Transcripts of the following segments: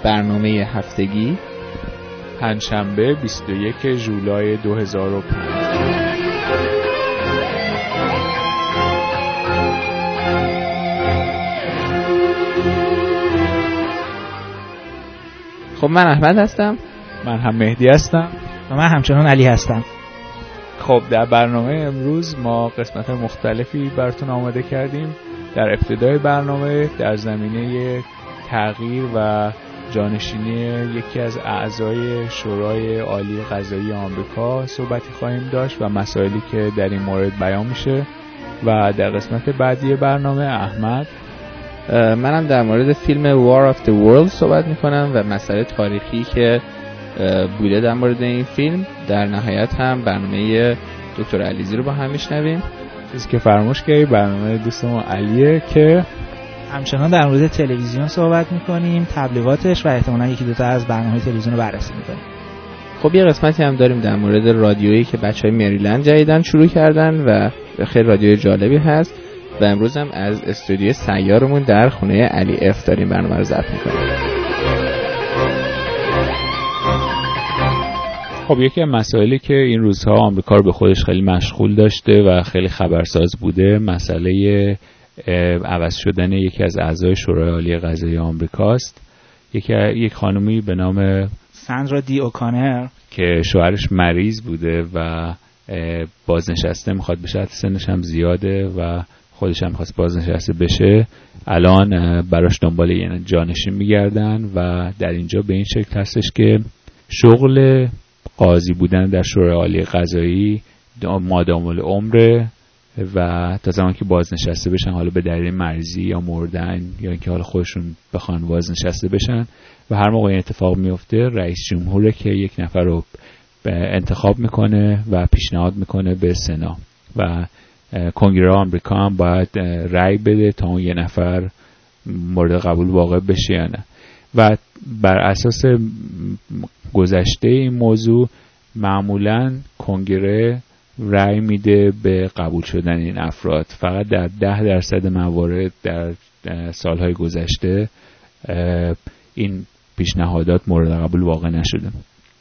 برنامه هفتگی پنجشنبه 21 ژولای 2005. خب من احمد هستم. من هم مهدی هستم. و من همچنان علی هستم. خب در برنامه امروز ما قسمت مختلفی براتون آماده کردیم. در ابتدای برنامه در زمینه تغییر و جانشینی یکی از اعضای شورای عالی قضایی آمریکا صحبتی خواهیم داشت و مسائلی که در این مورد بیان میشه. و در قسمت بعدی برنامه احمد، منم در مورد فیلم War of the Worlds صحبت میکنم و مسئله تاریخی که بوده در مورد این فیلم. در نهایت هم برنامه دکتر علیزی رو با هم میشنویم. چیزی که فراموش کردی برنامه دوستمون علیه که همچنان در مورد تلویزیون صحبت میکنیم، تبلیغاتش و احتمالاً یکی دو تا از برنامه‌های تلویزیون رو بررسی میکنیم. خب یه قسمتی هم داریم در مورد رادیویی که بچهای مریلند جدیدن شروع کردن و خیلی رادیوی جالبی هست و امروز هم از استودیوی سیارمون در خونه علی اف داریم برنامه رو ضبط میکنیم. خب یکی از مسائلی که این روزها آمریکا رو به خودش خیلی مشغول داشته و خیلی خبرساز بوده مسئله عوض شدن یکی از اعضای شورای عالی قضایی آمریکاست. یک خانومی به نام ساندرا دی اوکانر که شوهرش مریض بوده و بازنشسته میخواد بشه، سنش هم زیاده و خودش هم خواست بازنشسته بشه. الان براش دنبال یه جانشین میگردن و در اینجا به این شکل هستش که شغل قاضی بودن در شورای عالی قضایی مادام العمره و تا زمان که بازنشسته بشن، حالا به دلیل مریضی یا مردن یا اینکه حالا خودشون بخوان بازنشسته بشن، و هر موقع این اتفاق میفته رئیس جمهوره که یک نفر رو انتخاب میکنه و پیشنهاد میکنه به سنا و کنگره آمریکا هم باید رأی بده تا اون یه نفر مورد قبول واقع بشه یا نه. و بر اساس گذشته این موضوع معمولاً کنگره رأی میده به قبول شدن این افراد. فقط در 10% موارد در سالهای گذشته این پیشنهادات مورد قبول واقع نشده.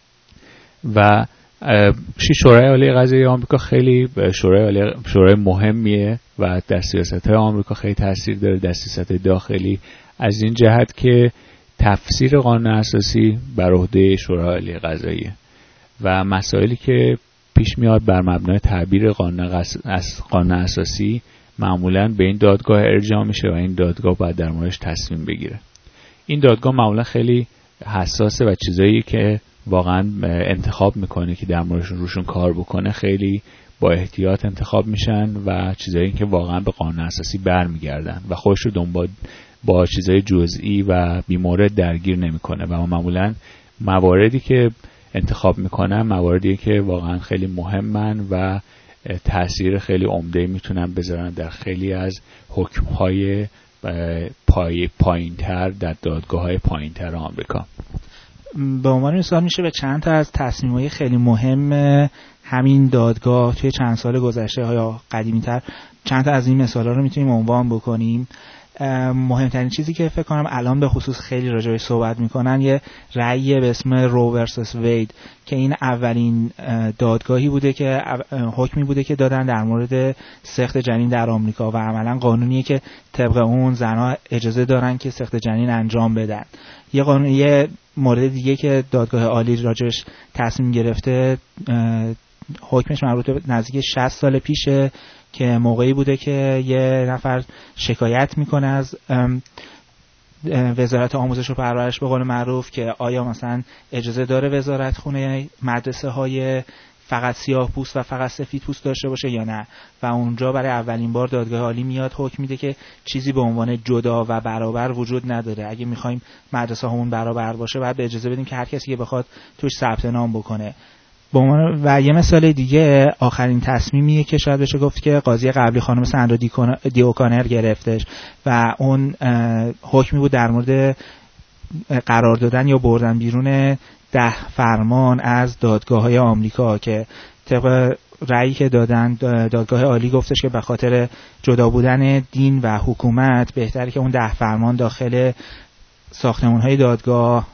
و شورای عالی قضایی آمریکا خیلی شورای مهمیه و در سیاست‌های آمریکا خیلی تاثیر داره، در سیاست داخلی، از این جهت که تفسیر قانون اساسی بر عهده شورای عالی قضاییه و مسائلی که پیش میاد بر مبنای تعبیر قانون اساسی معمولاً به این دادگاه ارجاع میشه و این دادگاه باید در موردش تصمیم بگیره. این دادگاه معمولاً خیلی حساسه و چیزایی که واقعاً انتخاب میکنه که در موردشون روشون کار بکنه خیلی با احتیاط انتخاب میشن و چیزایی که واقعاً به قانون اساسی برمیگردن و خودش رو دنبال با چیزای جزئی و بیمورد درگیر نمیکنه و معمولاً مواردی که انتخاب میکنن مواردی که واقعا خیلی مهمن و تأثیر خیلی عمده میتونن بذارن در خیلی از حکم‌های پایین‌تر در دادگاه‌های پایین‌تر آمریکا. به عنوان مثال میشه به چند تا از تصمیم‌های خیلی مهم همین دادگاه توی چند سال گذشته یا قدیمی‌تر چند تا از این مثالا رو میتونیم عنوان بکنیم. مهمترین چیزی که فکر کنم الان به خصوص خیلی راجع بهش صحبت میکنن یه رأی به اسم رو ورسس وید که این اولین دادگاهی بوده که حکمی بوده که دادن در مورد سقط جنین در آمریکا و عملا قانونیه که طبق اون زنها اجازه دارن که سقط جنین انجام بدن. یه مورد دیگه که دادگاه عالی راجعش تصمیم گرفته حکمش مربوط به نزدیک 60 سال پیشه که موقعی بوده که یه نفر شکایت میکنه از وزارت آموزش و پرورش به قول معروف که آیا مثلا اجازه داره وزارت خونه مدرسه های فقط سیاه پوست و فقط سفید پوست داشته باشه یا نه، و اونجا برای اولین بار دادگاه عالی میاد حکم میده که چیزی به عنوان جدا و برابر وجود نداره. اگه میخوایم مدرسه همون برابر باشه باید به اجازه بدیم که هر کسی که بخواد توش ثبت نام بکنه. و یه مثال دیگه آخرین تصمیمیه که شاید بشه گفت که قاضی قبلی خانم ساندرا دی اوکانر گرفتش و اون حکمی بود در مورد قرار دادن یا بردن بیرون 10 فرمان از دادگاه‌های آمریکا که طبق رأیی که دادن دادگاه عالی گفتش که به خاطر جدا بودن دین و حکومت بهتره که اون 10 فرمان داخل ساختمان‌های دادگاه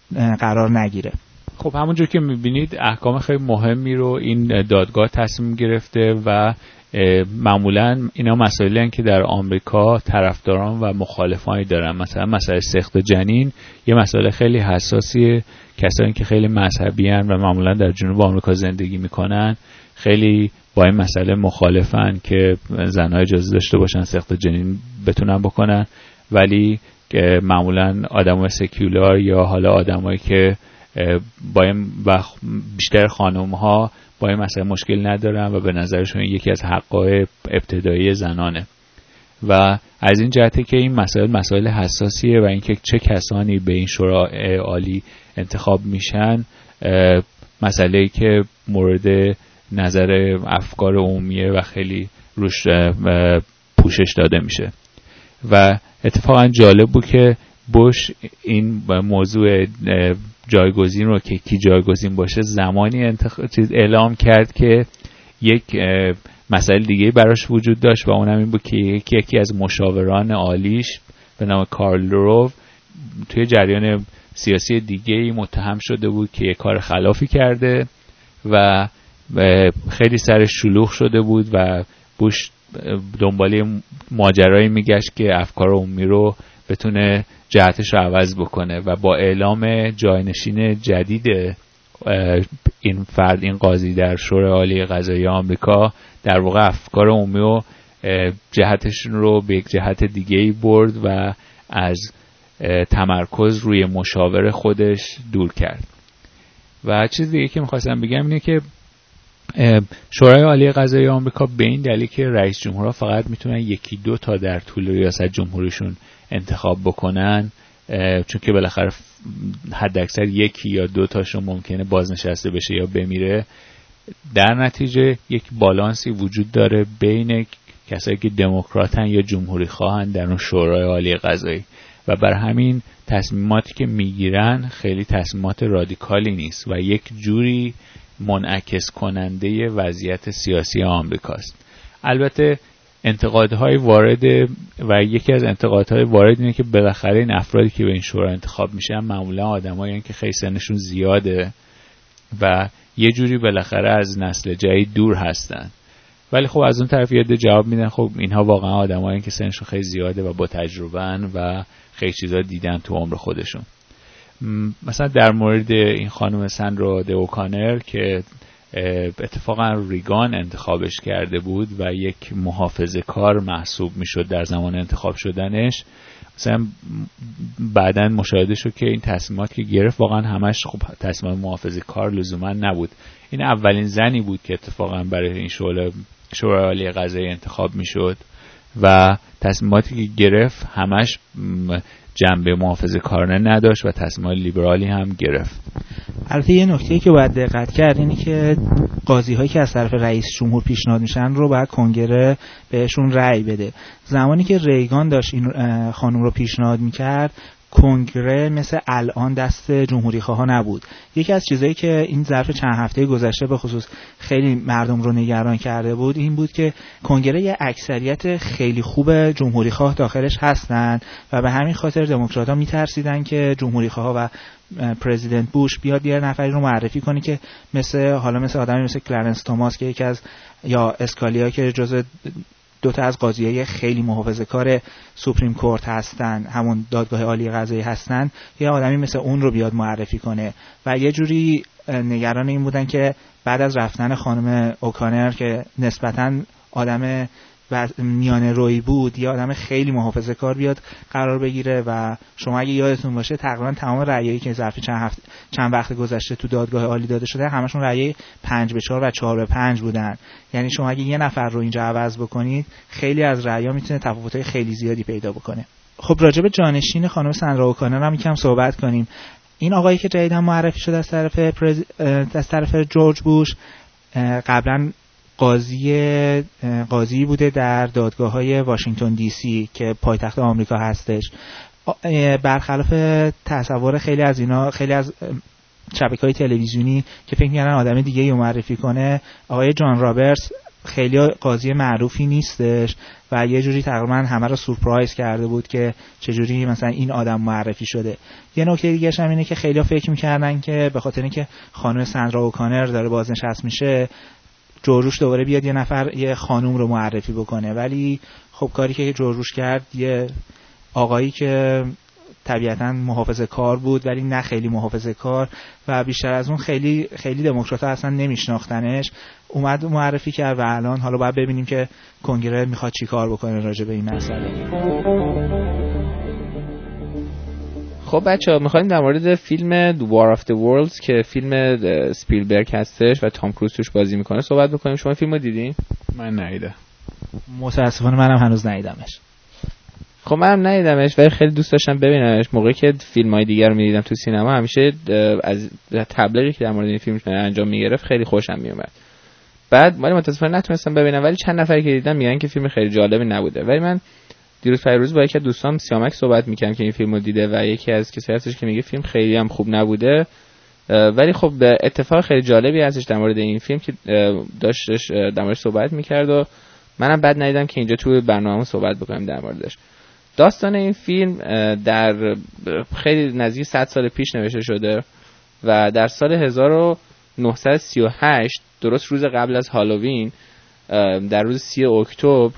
قرار نگیره. خب همونجور که میبینید احکام خیلی مهمی رو این دادگاه تصمیم گرفته و معمولا اینا مسائلی هستند که در آمریکا طرفداران و مخالفانی دارن. مثلا مسئله سقط جنین یه مسئله خیلی حساسیه. کسانی که خیلی مذهبی هستند و معمولا در جنوب آمریکا زندگی میکنن خیلی با این مسئله مخالفن که زنها اجازه داشته باشن سقط جنین بتونن بکنن، ولی معمولا آدمای سکولار یا حالا آدمایی که با این بیشتر خانم‌ها با این مسئله مشکل ندارن و به نظرشون یکی از حق‌های ابتدایی زنانه و از این جهته که این مسائل حساسیه و اینکه چه کسانی به این شورای عالی انتخاب میشن مسئله‌ای که مورد نظر افکار عمومیه و خیلی روش پوشش داده میشه. و اتفاقا جالب بود که بوش این موضوع جایگزین رو که کی جایگزین باشه زمانی اعلام کرد که یک مسئله دیگه براش وجود داشت و اونم این بود که یکی از مشاوران عالیش به نام کارل روو توی جریان سیاسی دیگه‌ای متهم شده بود که یک کار خلافی کرده و خیلی سرش شلوغ شده بود و بوش دنباله ماجرایی میگشت که افکار عمومی رو بتونه جهتش رو عوض بکنه و با اعلام جاینشین جدید این فرد، این قاضی در شورای عالی قضایی آمریکا، در واقع افکار عمومی رو جهتشون رو به یک جهت دیگه‌ای برد و از تمرکز روی مشاور خودش دور کرد. و چیز دیگه که می‌خواستم بگم اینه که شورای عالی قضایی آمریکا به این دلیل که رئیس جمهورها فقط میتونن یکی دو تا در طول ریاست جمهوریشون انتخاب بکنن، چون که بالاخره حداکثر یکی یا دو تاشون ممکنه بازنشسته بشه یا بمیره، در نتیجه یک بالانسی وجود داره بین کسایی که دموکراتن یا جمهوری خواهن در اون شورای عالی قضایی و بر همین تصمیماتی که میگیرن خیلی تصمیمات رادیکالی نیست و یک جوری منعکس کننده وضعیت سیاسی آمریکاست. البته انتقادهای وارد و یکی از انتقادهای وارد اینه که بالاخره این افرادی که به این شورا انتخاب میشن معمولا آدمایی هستن که خیلی سنشون زیاده و یه جوری بالاخره از نسل جدید دور هستن، ولی خب از اون طرف یه عده جواب میدن خب اینها واقعا آدمایی هستن که سنشون خیلی زیاده و با تجربه‌ان و خیلی چیزا دیدن تو عمر خودشون. مثلا در مورد این خانم ساندرا دی اوکانر که اتفاقا ریگان انتخابش کرده بود و یک محافظه کار محسوب میشد در زمان انتخاب شدنش، مثلا بعداً مشاهده شد که این تصمیمات که گرفت واقعا همش خب تصمیمات محافظه کار لزوما نبود. این اولین زنی بود که اتفاقا برای این شورای عالی قضایی انتخاب میشد و تصمیماتی که گرفت همش جنبه محافظه کارانه نداشت و تصمیمات لیبرالی هم گرفت. البته یه نکته‌ای که باید دقت کرد اینه که قاضی‌هایی که از طرف رئیس جمهور پیشنهاد میشن رو باید کنگره بهشون رأی بده. زمانی که ریگان داشت این خانم رو پیشنهاد میکرد کنگره مثل الان دست جمهوری خواه نبود. یکی از چیزایی که این ظرف چند هفته گذشته به خصوص خیلی مردم رو نگران کرده بود این بود که کنگره یه اکثریت خیلی خوب جمهوری خواه داخلش هستن و به همین خاطر دموکرات‌ها میترسیدن که جمهوری خواه و پرزیدنت بوش بیاد یه نفری رو معرفی کنه که مثل آدمی مثل کلارنس توماس که یکی از یا اسکالیا که جزء دوتا از قاضیای خیلی محافظه‌کار سوپریم کورت هستن، همون دادگاه عالی قضایی هستن، یه آدمی مثل اون رو بیاد معرفی کنه و یه جوری نگران این بودن که بعد از رفتن خانم اوکانر که نسبتاً آدم میانه روی بود یه آدم خیلی محافظه‌کار بیاد قرار بگیره و شما اگه یادتون باشه تقریبا تمام رأیایی که ظرف چند وقت گذشته تو دادگاه عالی داده شده همشون رأی 5-4 و 4-5 بودن. یعنی شما اگه یه نفر رو اینجا عوض بکنید خیلی از رأی‌ها میتونه تفاوت‌های خیلی زیادی پیدا بکنه. خب راجع به جانشین خانم ساندرا اوکانر هم یکم صحبت کنیم. این آقایی که جدیداً معرفی شده از طرف جورج بوش قبلا قاضی بوده در دادگاه‌های واشنگتن دی سی که پایتخت آمریکا هستش. برخلاف تصور خیلی از شبکه‌های تلویزیونی که فکر می‌کنن آدم دیگه‌ای رو معرفی کنه، آقای جان رابرتس خیلی قاضی معروفی نیستش و یه جوری تقریبا همه رو سورپرایز کرده بود که چجوری مثلا این آدم معرفی شده. یه نکته دیگه هم اینه که خیلی‌ها فکر می‌کردن که به خاطر اینکه خانم ساندرا اوکانر داره بازنشست میشه، جورج دوباره بیاد یه خانوم رو معرفی بکنه، ولی خب کاری که جورج کرد یه آقایی که طبیعتاً محافظه کار بود ولی نه خیلی محافظه کار و بیشتر از اون خیلی دموکرات‌ها اصلا نمیشناختنش، اومد معرفی کرد و الان حالا باید ببینیم که کنگره میخواد چی کار بکنه راجع به این مسئله. خب بچه‌ها می‌خوایم در مورد فیلم War of the Worlds که فیلم اسپیلبرگ هستش و تام کروز توش بازی میکنه صحبت بکنیم. شما فیلمو دیدین؟ من ندیدم. متاسفانه منم هنوز ندیدمش. خب منم ندیدمش ولی خیلی دوست داشتم ببینمش. موقعی که فیلم‌های دیگر رو می‌دیدم تو سینما همیشه از تبلیغی که در مورد این فیلم انجام می‌گرفت خیلی خوشم میومد. بعد من متاسفانه نتونستم ببینم ولی چند نفری که دیدم میگن که فیلم خیلی جالبی نبوده. ولی من دیروز پیروز با یکی از دوستام سیامک صحبت می‌کردم که این فیلمو دیده و یکی از کسایی هستش که میگه فیلم خیلی هم خوب نبوده، ولی خب اتفاق خیلی جالبی هستش در مورد این فیلم که داشتش در موردش صحبت می‌کرد و منم بعد ندیدم که اینجا تو برنامه‌مون صحبت بکنیم در موردش. داستان این فیلم در خیلی نزدیک 100 سال پیش نوشته شده و در سال 1938 درست روز قبل از هالووین در روز 30 اکتبر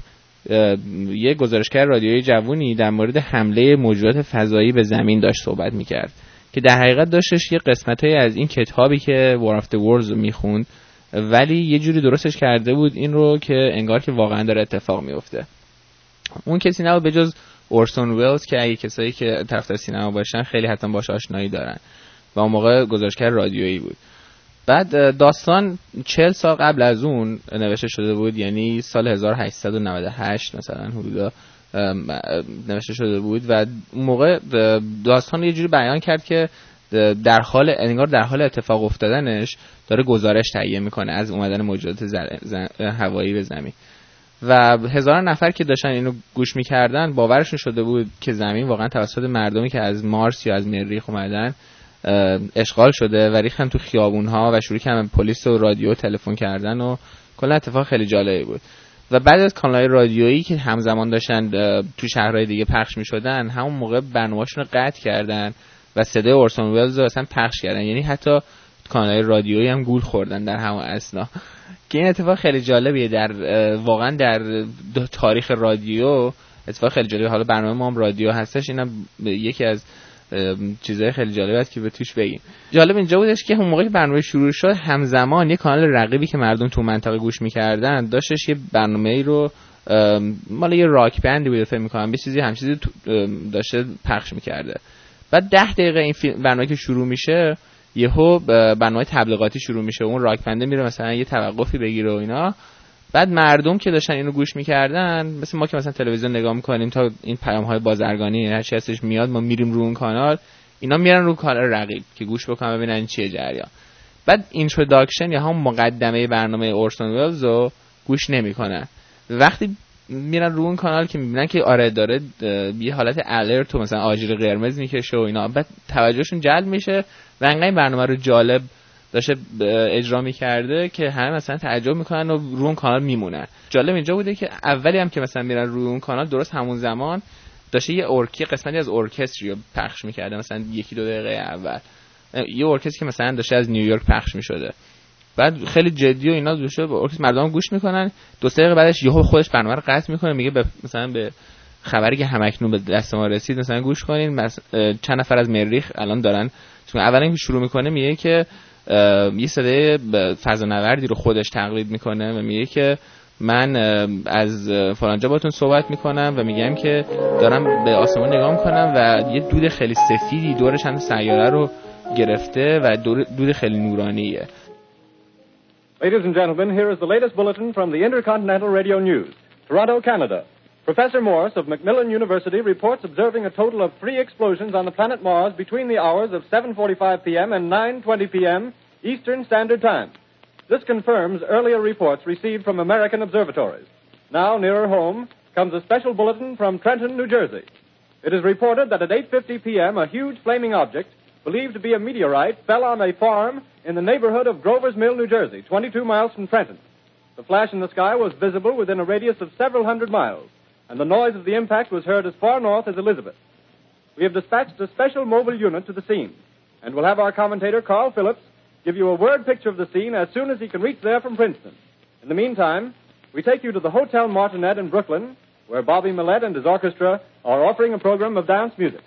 یک گزارشگر رادیویی جوونی در مورد حمله موجودات فضایی به زمین داشت صحبت میکرد که در حقیقت داشتش یه قسمتایی از این کتابی که War of the Worlds رو میخوند ولی یه جوری درستش کرده بود این رو که انگار که واقعا داره اتفاق میفته. اون کسی نبود به جز اورسون ویلز که اگه کسایی که طرفدار سینما باشن خیلی حتما باهاش آشنایی دارن و اون موقع گزارشگر رادیویی بود. بعد داستان 40 سال قبل از اون نوشته شده بود، یعنی سال 1898 مثلا حدودا نوشته شده بود و اون موقع داستان یه جوری بیان کرد که در حال اتفاق افتادنش داره گزارش تهیه میکنه از اومدن موجودات هوایی به زمین و هزاران نفر که داشتن اینو گوش میکردن باورشون شده بود که زمین واقعا توسط مردمی که از مارس یا از مریخ اومدن اشغال شده و ریختن تو خیابون‌ها و شروع کردن پلیس و رادیو تلفن کردن و کلا اتفاق خیلی جالبی بود. و بعد از کانال‌های رادیویی که همزمان داشتن تو شهرهای دیگه پخش می‌شدن همون موقع برنامه‌شون رو قطع کردن و صدای اورسون ویلز رو اصلا پخش کردن، یعنی حتی کانال‌های رادیویی هم گول خوردن در همون اثنا که این اتفاق خیلی جالبیه در واقعا در تاریخ رادیو اتفاق خیلی جالبه. حالا برنامه ما هم رادیو هستش، اینم یکی از چیزای خیلی جالب است که به توش بگیم. جالب اینجا بودش که اون موقعی که برنامه شروع شد همزمان یه کانال رقیبی که مردم تو منطقه گوش می‌کردن داشتش یه برنامه‌ای رو مال یه راک بندی بود فکر می‌کنم، یه چیزی همچیزی داشته پخش می‌کرده. بعد 10 دقیقه این برنامه که شروع میشه یهو برنامه تبلیغاتی شروع میشه، اون راک بنده میره مثلا یه توقفی بگیره و اینا. بعد مردم که داشتن اینو گوش میکردن مثل ما که مثلا تلویزیون نگاه میکنیم تا این پیام‌های بازرگانی هر چی هستش میاد ما میریم رو اون کانال، اینا میرن رو کانال رقیب که گوش بکنن ببینن چیه جریان. بعد اینتروداکشن یا هم مقدمه برنامه اورسون ویلز رو گوش نمیکنن. وقتی میرن رو اون کانال که میبینن که آره داره یه حالت الرت و مثلا آژیر قرمز میکشه و اینا، بعد توجهشون جلب میشه و انقدر برنامه رو جالب داشته اجرا میکرده که همه مثلا تعجب میکنن و رو اون کانال میمونن. جالب اینجا بوده که اولی هم که مثلا میرن روی اون کانال درست همون زمان داشته یه قسمتی از ارکستری رو پخش میکرده، مثلا 1-2 دقیقه اول یه ارکستری که مثلا داشته از نیویورک پخش میشده. بعد خیلی جدی و اینا دوشه به ارکستر مردم گوش میکنن. 2 دقیقه بعدش یهو خودش برنامه رو قطع میکنه، میگه مثلا به خبری که همکنون به دست ما رسید مثلا گوش کنین چند نفر از مریخ الان دارن. چون اولا که شروع میکنه میگه که یه صدای فضانوردی رو خودش تقلید میکنه و میگه که من از فلانجا باتون صحبت میکنم و میگم که دارم به آسمان نگاه میکنم و یه دود خیلی سفیدی دورش هم سیاره رو گرفته و دود خیلی نورانیه. Ladies and gentlemen, here is the latest bulletin from the Intercontinental Radio News. Toronto, Canada. Professor Morse of Macmillan University reports observing a total of 3 explosions on the planet Mars between the hours of 7:45 p.m. and 9:20 p.m. Eastern Standard Time. This confirms earlier reports received from American observatories. Now, nearer home, comes a special bulletin from Trenton, New Jersey. It is reported that at 8:50 p.m. a huge flaming object, believed to be a meteorite, fell on a farm in the neighborhood of Grover's Mill, New Jersey, 22 miles from Trenton. The flash in the sky was visible within a radius of several hundred miles, and the noise of the impact was heard as far north as Elizabeth. We have dispatched a special mobile unit to the scene, and we'll have our commentator, Carl Phillips, give you a word picture of the scene as soon as he can reach there from Princeton. In the meantime, we take you to the Hotel Martinet in Brooklyn, where Bobby Millett and his orchestra are offering a program of dance music.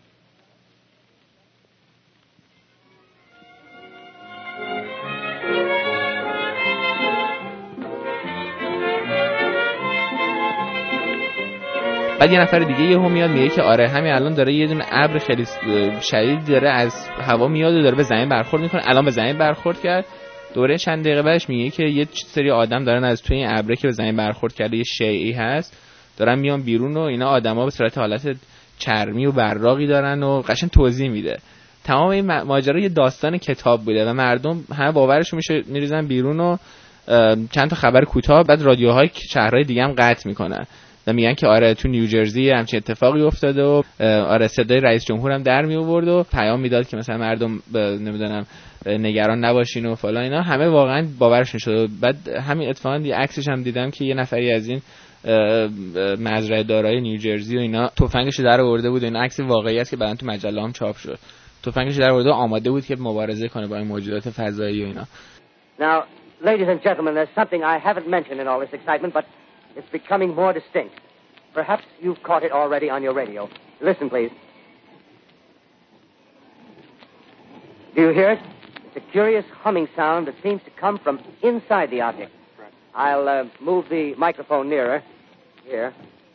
بعد یه نفر دیگه یهو میاد میگه که آره همین الان داره یه دونه ابر خیلی شدید داره از هوا میاد و داره به زمین برخورد میکنه. الان به زمین برخورد کرد. دوره چند دقیقه بعدش میگه که یه سری آدم دارن از توی این ابره که به زمین برخورد کرده یه شیئی هست دارن میان بیرون و اینا آدما به صورت حالت چرمی و براقی دارن و قشنگ توضیح میده. تمام این ماجرا یه داستان کتاب بوده و مردم همه باورشون میشه میریزن بیرون و چند تا خبر کوتاه بعد رادیوهای شهرهای دیگه هم قطع میکنن و میگن که آره تو نیوجرسی همچین اتفاقی افتاده و آره صدای رئیس جمهور هم در می آورد و پیام میداد که مثلا مردم نمیدونم نگران نباشین و فلان اینا. همه واقعا باورشون شد. بعد همین اتفاقا دی عکسش هم دیدم که یه نفری از این مزرعه دارای نیوجرسی و اینا تفنگش در آورده بود. این عکس واقعی است که بعدن تو مجله هم چاپ شد. تفنگش در آورده و آماده بود که مبارزه کنه با این موجودات فضایی و اینا. Now, ladies and gentlemen, there's something I haven't mentioned in all this excitement, but it's becoming more distinct. Perhaps you've caught it already on your radio. Listen, please. Do you hear it? It's a curious humming sound that seems to come from inside the object. I'll move the microphone nearer. Here.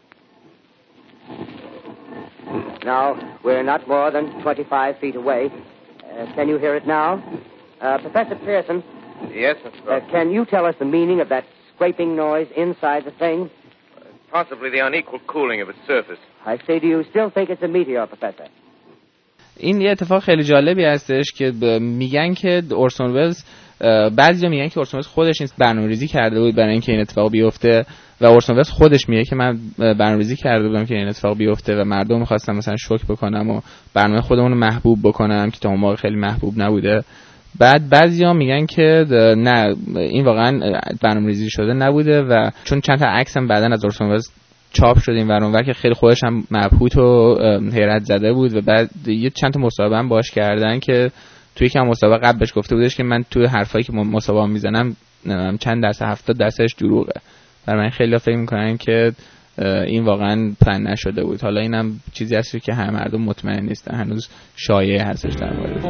Now, we're not more than 25 feet away. Can you hear it now? Professor Pearson. Yes, Mr. Can you tell us the meaning of that scraping noise inside the thing? Possibly the unequal cooling of its surface. I say, do you still think it's a meteor, Professor? این یه اتفاق خیلی جالبی هستش که میگن که اورسون ولز بعضیا میگن که اورسون ولز خودش این برنامه‌ریزی کرده بود برای اینکه این اتفاق بیفته و اورسون ولز خودش میگه که من برنامه‌ریزی کرده بودم که این اتفاق بیفته و مردم می‌خواستم مثلا شوک بکنم و برنامه خودمون رو محبوب بکنم که تا اون موقع خیلی محبوب نبوده. بعد بعضیا میگن که نه این واقعا برنامه‌ریزی شده نبوده و چون چند تا عکس هم بعدن از اورسون ولز چاپ شد این ور که خیلی خودش هم مبهوت و حیرت زده بود و بعد یه چند تا مصاحبه هم باهاش کردن که توی یکم مصاحبه قبلش گفته بودش که من توی حرفایی که مصاحبه میزنم چند درصد 70% دروغه. برای من خیلی فکر میکنن که این واقعا پلن نشده بود. حالا اینم چیزی هست که همه مردم مطمئن نیستن، هنوز شایعه هستش در موردش.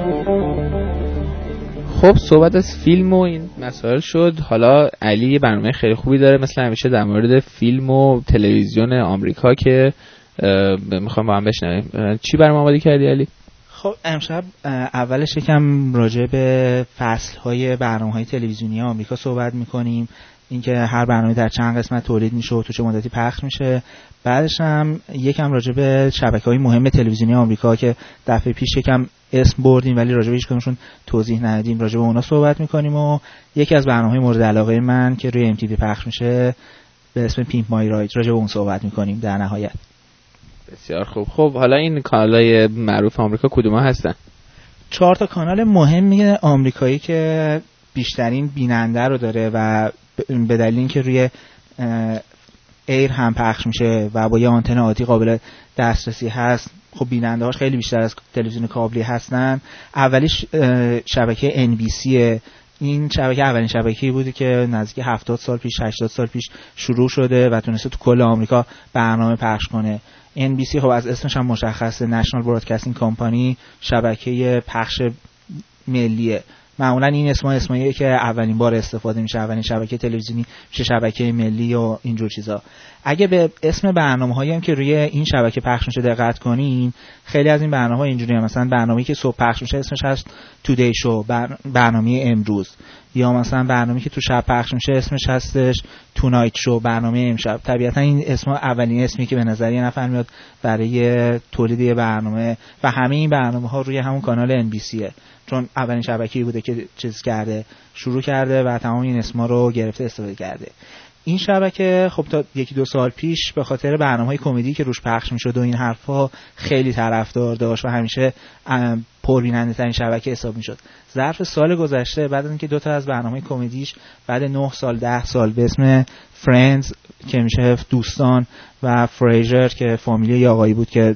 خب صحبت از فیلم و این مسائل شد. حالا علی یه برنامه خیلی خوبی داره مثل همیشه در مورد فیلم و تلویزیون آمریکا که میخوام با هم بشنویم. چی برنامه آماده کردی علی؟ خب امشب اولش یکم راجع به فصل‌های برنامه‌های تلویزیونی آمریکا صحبت می‌کنیم، اینکه هر برنامه در چند قسمت تولید میشه و تو چه مدتی پخش میشه. بعدش هم یکم راجع به شبکه‌های مهم تلویزیونی آمریکا که دفعه پیش یکم اسم بردیم ولی راجع به هیچ کدومشون توضیح ندادیم، راجع به اونا صحبت می‌کنیم و یکی از برنامه‌های مورد علاقه من که روی MTV پخش میشه به اسم پیمپ مای راید راجع به اون صحبت می‌کنیم در نهایت. بسیار خوب. خب حالا این کانال‌های معروف آمریکا کدوم‌ها هستن؟ 4 تا کانال مهمی آمریکایی که بیشترین بیننده رو داره و به دلیل اینکه روی ایر هم پخش میشه و با یه آنتن عادی قابل دسترسی هست، خب بیننده‌هاش خیلی بیشتر از تلویزیون کابلی هستن. اولیش شبکه NBC. این شبکه اولین شبکه‌ای بوده که نزدیک 70 سال پیش 80 سال پیش شروع شده و تونسته تو کل آمریکا برنامه پخش کنه. NBC خب از اسمش هم مشخصه، نشنال برادکاستینگ کمپانی، شبکه پخش ملیه. معمولا این اسماییه که اولین بار استفاده میشه، اولین شبکه تلویزیونی میشه شبکه ملی و اینجور چیزا. اگه به اسم برنامه‌هایی هم که روی این شبکه پخش میشه دقت کنین، خیلی از این برنامه‌ها اینجوریه. مثلا برنامه‌ای که صبح پخش میشه اسمش هست تودی شو، برنامه امروز، یا مثلا برنامه‌ای که تو شب پخش میشه اسمش هستش تونایت شو، برنامه امشب. طبیعتا این اسم‌ها اولین اسمی که به نظر یه نفر میاد برای تولید یه برنامه و همه این برنامه‌ها روی همون کانال NBCه، چون اولین شبکه‌ای بوده که شروع کرده و تمام این اسما رو گرفته استفاده کرده. این شبکه خب تا 1-2 سال پیش به خاطر برنامه‌های کمدی که روش پخش می‌شد و این حرفا خیلی طرفدار داشت و همیشه پربیننده ترین شبکه حساب می‌شد. ظرف سال گذشته بعد از اینکه 2 تا از برنامه‌های کمدیش بعد 9 سال 10 سال به اسم فرندز که میشه دوستان و فریزر که فامیلی یه آقایی بود که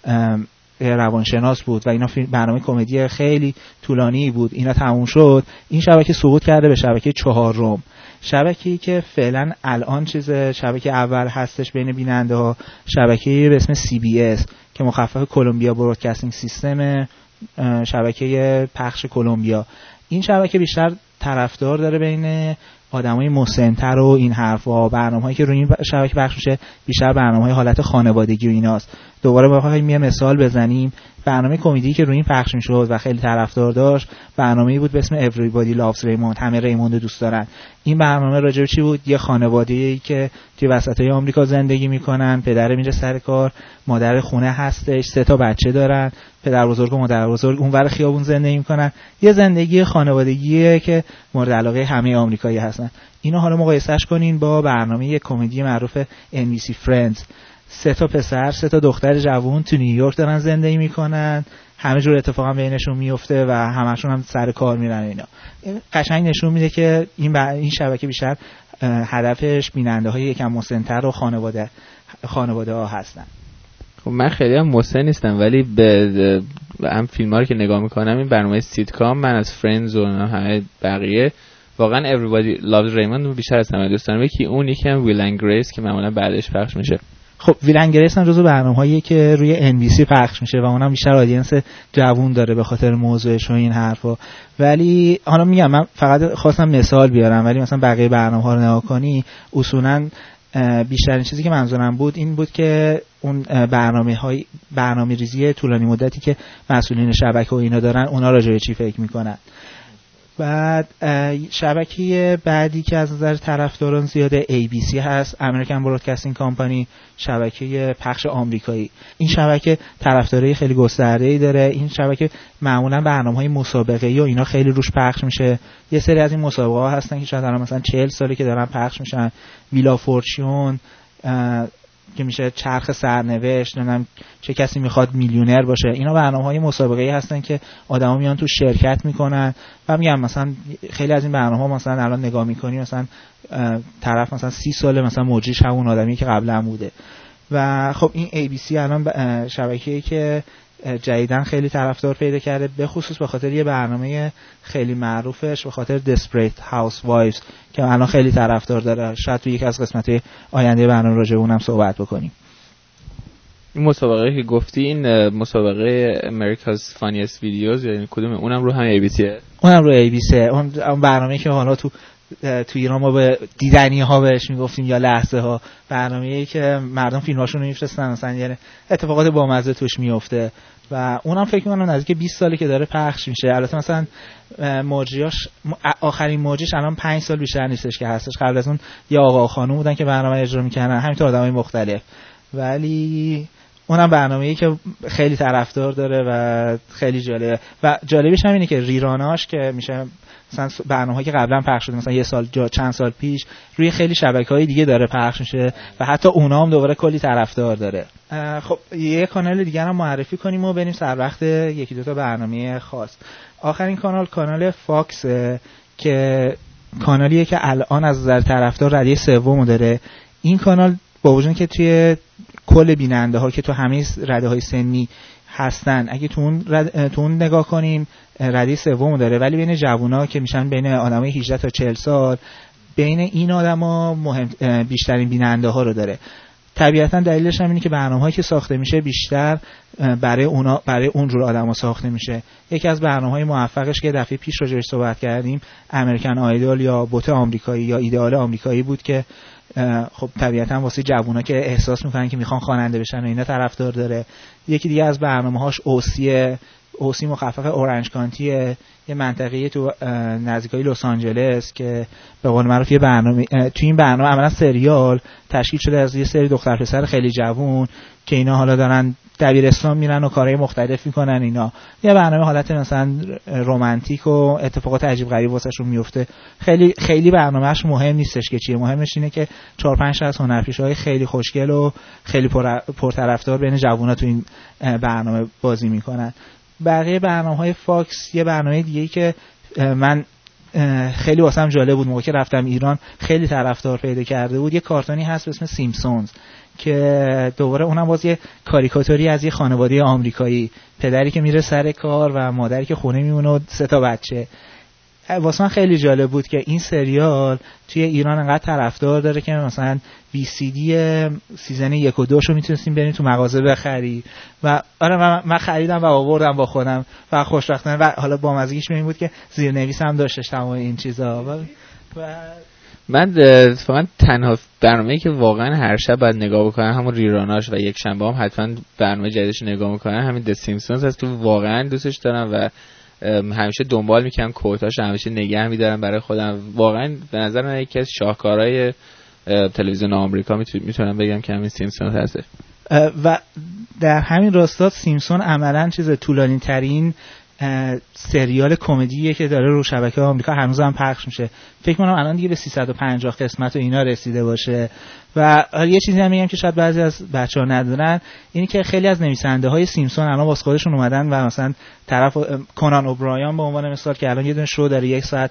روانشناس بود و اینا برنامه کمدی خیلی طولانی بود، اینا تموم شد، این شبکه سقوط کرده به شبکه 4م، شبکه‌ای که فعلا الان شبکه اول هستش بین بیننده ها، شبکه‌ای به اسم CBS که مخفف کلمبیا برودکاستینگ سیستم، شبکه پخش کلمبیا. این شبکه بیشتر طرفدار داره بین آدمای مسن‌تر و این حرفا. برنامه‌هایی که روی این شبکه پخش میشه بیشتر برنامه‌های حالت خانوادگی و ایناست. دوباره بخوایم یه مثال بزنیم، برنامه کمدی که روی این پخش میشد و خیلی طرفدار داشت برنامه‌ای بود به اسم Everybody Loves Raymond، همه ریموند دوست دارن. این برنامه راجع به چی بود؟ یه خانواده‌ای که توی وسطای آمریکا زندگی میکنن، پدر میره سر کار، مادر خونه هستش، 3 تا بچه دارن، پدر بزرگ و مادر بزرگ اونور خیابون زندگی میکنن. یه زندگی خانوادگیه که مورد علاقه همه آمریکایی هستن. اینو حالا مقایسهش کنین با برنامه کمدی معروف NBC Friends. 3 تا پسر 3 تا دختر جوون تو نیویورک دارن زندگی میکنن، همه جور اتفاقا بینشون میفته و همشون هم سر کار میرن. اینا قشنگ نشون میده که این شبکه بیشتر هدفش بیننده های یکم مسن‌تر و خانواده ها هستن. خب من خیلی هم مسن نیستم ولی به هم فیلم ها رو که نگاه میکنم این برنامه سیتکام من از فرندز و همه بقیه واقعا Everybody Loves Raymond بیشتر از همه دوست دارم. یکی اون یکی هم ویل اند گریس که معمولا بعدش پخش میشه. خب ویل اند گریس هم جزو برنامه‌هایی که روی NBC پخش میشه و اونم بیشتر آدینس جوون داره به خاطر موضوعش و این حرفا. ولی حالا میگم من فقط خواستم مثال بیارم، ولی مثلا بقیه برنامه‌ها رو نگاه کنی اصولاً بیشترین چیزی که منظورم بود این بود که اون برنامه‌ریزی طولانی مدتی که مسئولین شبکه و اینا دارن اونا راجع به چی فکر میکنن. بعد شبکه بعدی که از نظر طرفداران زیاده ABC هست، امریکن برودکاستینگ کامپانی، شبکه پخش آمریکایی. این شبکه طرفدارای خیلی گسترده‌ای داره. این شبکه معمولا برنامه‌های مسابقه‌ای و اینا خیلی روش پخش میشه. یه سری از این مسابقه‌ها هستن که شاید الان مثلا 40 ساله که دارن پخش میشن، ویلا فورچون که میشه چرخ سرنوشت، نمیدونم چه کسی میخواد میلیونر باشه. اینا برنامه‌های مسابقه‌ای هستن که آدما میان تو شرکت میکنن و میگم مثلا خیلی از این برنامه‌ها مثلا الان نگاه میکنی مثلا طرف مثلا 30 ساله مثلا مجریش همون آدمی که قبلا بوده. و خب این ABC الان شبکه‌ای که جدیداً خیلی طرفدار پیدا کرده، به خصوص به خاطر یه برنامه خیلی معروفش به خاطر Desperate Housewives که الان خیلی طرفدار داره. شاید تو یک از قسمت‌های آینده برنامه راجع به اونم صحبت بکنیم. این مسابقه که گفتی این مسابقه America's Funniest Videos یعنی کدومه؟ اونم رو هم ABCه؟ اونم رو ABCه. اون برنامه‌ای که حالا تو ایران ما به دیدنی ها بهش میگفتیم یا لحظه ها، برنامه‌ای که مردم فیلماشون رو میفرستن مثلا یه اتفاقات بامزه توش میفته و اونم فکر می‌کنم نزدیک 20 ساله که داره پخش میشه. البته مثلا مجریاش آخرین مجریش الان 5 سال بیشتر نیستش که هستش. قبل از اون یه آقا و خانم بودن که برنامه اجرا می‌کردن، همینطور آدمای مختلف. ولی اونم برنامه‌ای که خیلی طرفدار داره و خیلی جالبه و جالبش هم اینه که ریراناش که میشه مثلا برنامه‌هایی که قبلا پخش شده مثلا یه سال چند سال پیش روی خیلی شبکه‌های دیگه داره پخش میشه و حتی اونا هم دوباره کلی طرفدار داره. خب یه کانال دیگه هم معرفی کنیم و بریم سر وقت یکی دو تا برنامه خاص. آخرین کانال فاکس که کانالیه که الان از نظر طرفدار رده سوم داره. این کانال با وجود که توی کل بیننده ها که تو همه رده های سنی هستن اگه تو اون نگاه کنیم رده سوم داره، ولی بین جوونا که میشن بین آدمای 18 تا 40 سال بین این آدما بیشترین بیننده ها رو داره. طبیعتا دلیلش هم اینه که برنامه‌هایی که ساخته میشه بیشتر برای اون جور آدما ساخته میشه. یکی از برنامه‌های موفقش که دفعه پیش راجعش صحبت کردیم امریکن آیدول یا بوت آمریکایی یا ایدئال آمریکایی بود که خب طبیعتا واسه جوونا که احساس میکنن که میخوان خواننده بشن و اینا طرفدار داره. یکی دیگه از برنامه‌هاش اوسیه. اوسی مخفف اورنج کانتی، یه منطقه تو نزدیکای لس آنجلس که به قول معروف یه برنامه تو این برنامه عملا سریال تشکیل شده از یه سری دختر پسر خیلی جوون که اینا حالا دارن دبیرستان میرن و کارهای مختلف میکنن. اینا یه برنامه حالت مثلا رمانتیک و اتفاقات عجیب غریب واسهشون میفته. خیلی برنامه‌اش مهم نیستش که چیه، مهمش اینه که 4-5 تا از هنرپیشه‌های خیلی خوشگل و خیلی پرطرفدار بین جوونا تو این برنامه بازی میکنن. بقیه برنامه‌های فاکس یه برنامه دیگه‌ای که من خیلی واسم جالب بود موقعی که رفتم ایران خیلی طرفدار پیدا کرده بود، یه کارتونی هست به اسم سیمپسونز که دوباره اونم باز یه کاریکاتوری از یه خانواده آمریکایی، پدری که میره سر کار و مادری که خونه میمونه و 3 تا بچه. واسه من خیلی جالب بود که این سریال توی ایران انقدر طرفدار داره که مثلا VCD سیزن 1 و 2 شو میتونستیم بریم تو مغازه بخری و آره من خریدم و آوردم با خودم و خوشبختانه و حالا با مزگیش این بود که زیرنویس هم داشتش تمام این چیزا. و من تنها برنامه‌ای که واقعا هر شب باید نگاه بکنم همون ریراناش و یک شنبه هم حتما برنامه جدیدش نگاه میکنم همین د سیمپسونز هست که واقعا دوستش دارم و همیشه دنبال میکنم کوتاش همیشه نگه میدارم برای خودم. واقعا به نظر من یکی از شاهکارهای تلویزیون آمریکا میتونم بگم که همین سیمپسونز هست. و در همین راستا سیمپسون عملاً چیز طولانی ترین سریال کمدیه که داره رو شبکه آمریکا هنوز هم پخش میشه. فکر کنم الان دیگه به 350 قسمت و اینا رسیده باشه. و یه چیزی هم میگم که شاید بعضی از بچه‌ها ندونن، اینی که خیلی از نویسنده‌های سیمپسون الان واسه خودشون اومدن و مثلا طرف کنان اوبرایان به عنوان مثال که الان یه دونه شو داره 1 ساعت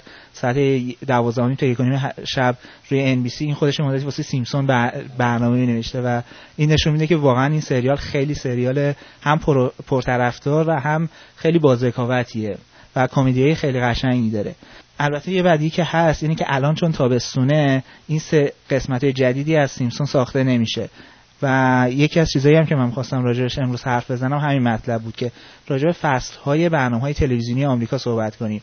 12:30 تا 1:30 شب روی NBC، این خودش مدتی واسه سیمپسون برنامه می‌نوشته و این نشون میده که واقعا این سریال خیلی سریال هم پرطرفدار و هم خیلی بازذکاوتیه و کمدیای خیلی قشنگی داره. البته یه بدی که هست اینه که الان چون تابستونه این 3 قسمت جدیدی از سیمپسون ساخته نمیشه و یکی از چیزایی هم که من خواستم راجعش امروز حرف بزنم همین مطلب بود که راجع به فصل‌های برنامه‌های تلویزیونی آمریکا صحبت کنیم.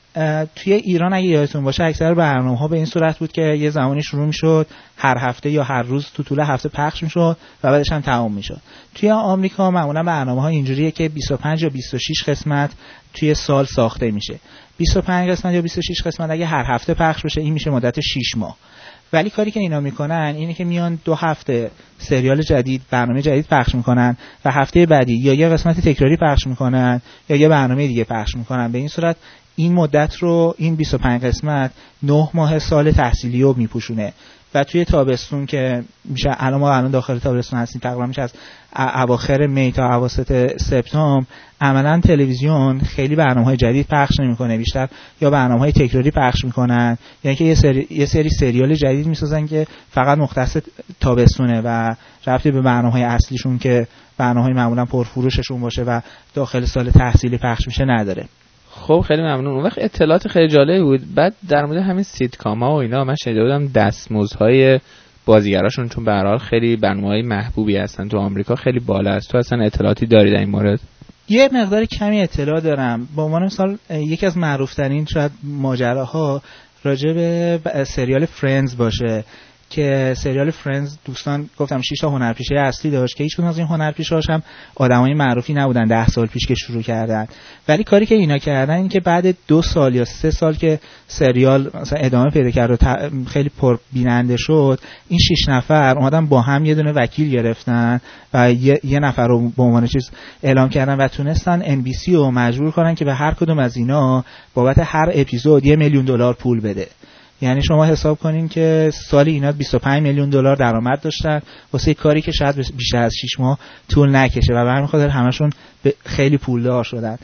توی ایران اگه یادتون باشه اکثر برنامه‌ها به این صورت بود که یه زمانی شروع می‌شد هر هفته یا هر روز تو طول هفته پخش می‌شد و بعدش هم تموم می‌شد. توی آمریکا معمولا برنامه‌ها اینجوریه که 25 یا 26 قسمت توی سال ساخته میشه. 25 قسمت یا 26 قسمت اگه هر هفته پخش بشه این میشه مدت 6 ماه. ولی کاری که اینا میکنن اینه که میان 2 هفته سریال جدید، برنامه جدید پخش میکنن و هفته بعدی یا یه قسمت تکراری پخش میکنن یا یه برنامه دیگه پخش میکنن. به این صورت این مدت رو این 25 قسمت 9 ماه سال تحصیلی رو میپوشونه و توی تابستون که میشه الان داخل تابستون هستیم تقریبا میشه از اواخر می تا اواسط سپتامبر عملا تلویزیون خیلی برنامه‌های جدید پخش نمی‌کنه، بیشتر یا برنامه‌های تکراری پخش می‌کنن یعنی که یه سری سریال جدید می‌سازن که فقط مختص تابستونه و ربطی به برنامه‌های اصلیشون که برنامه‌های معمولا پرفروششون باشه و داخل سال تحصیلی پخش میشه نداره. خب خیلی ممنون. اون وقت اطلاعات خیلی جالبی بود. بعد در مورد همین سیتکام‌ها و اینا من شنیده بودم دستمزدهای بازیگراشون چون به هر حال خیلی برنامه‌های محبوبی هستن تو آمریکا خیلی بالا است. تو اصلا اطلاعاتی داری در این مورد؟ یه مقدار کمی اطلاع دارم. به عنوان مثال یکی از معروف‌ترین شاید ماجراها راجع به سریال فرندز باشه که سریال فرندز دوستان گفتم 6 تا هنرپیشه اصلی داشت که هیچ کدوم از این هنرپیشه‌هاش هم آدمای معروفی نبودن 10 سال پیش که شروع کردن، ولی کاری که اینا کردن این که بعد 2 سال یا 3 سال که سریال مثلا ادامه پیدا کرد و خیلی پر بیننده شد، این 6 نفر اومدن با هم یه دونه وکیل گرفتن و یه نفر رو به عنوان چیز اعلام کردن و تونستن NBC رو مجبور کنن که به هر کدوم از اینا بابت هر اپیزود $1,000,000 پول بده. یعنی شما حساب کنین که سالی اینا $25 میلیون درآمد داشتن واسه کاری که شاید بیشتر از 6 ماه طول نکشه و به همین خاطر همشون خیلی پولدار شدن.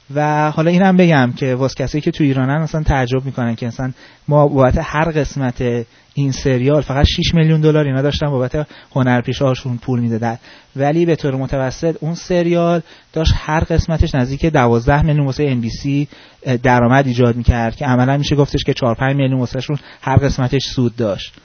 و حالا اینم بگم که واسه کسایی که تو ایرانن مثلا تعجب میکنن که مثلا ما بابت هر قسمت این سریال فقط $6 میلیون اینا داشتن بابت هنرپیشه‌هاشون پول میدادن، ولی به طور متوسط اون سریال داشت هر قسمتش نزدیک 12 میلیون واسه NBC درآمد ایجاد میکرد که عملا میشه گفتش که 4-5 میلیون واسهشون هر قسمتش سود داشت.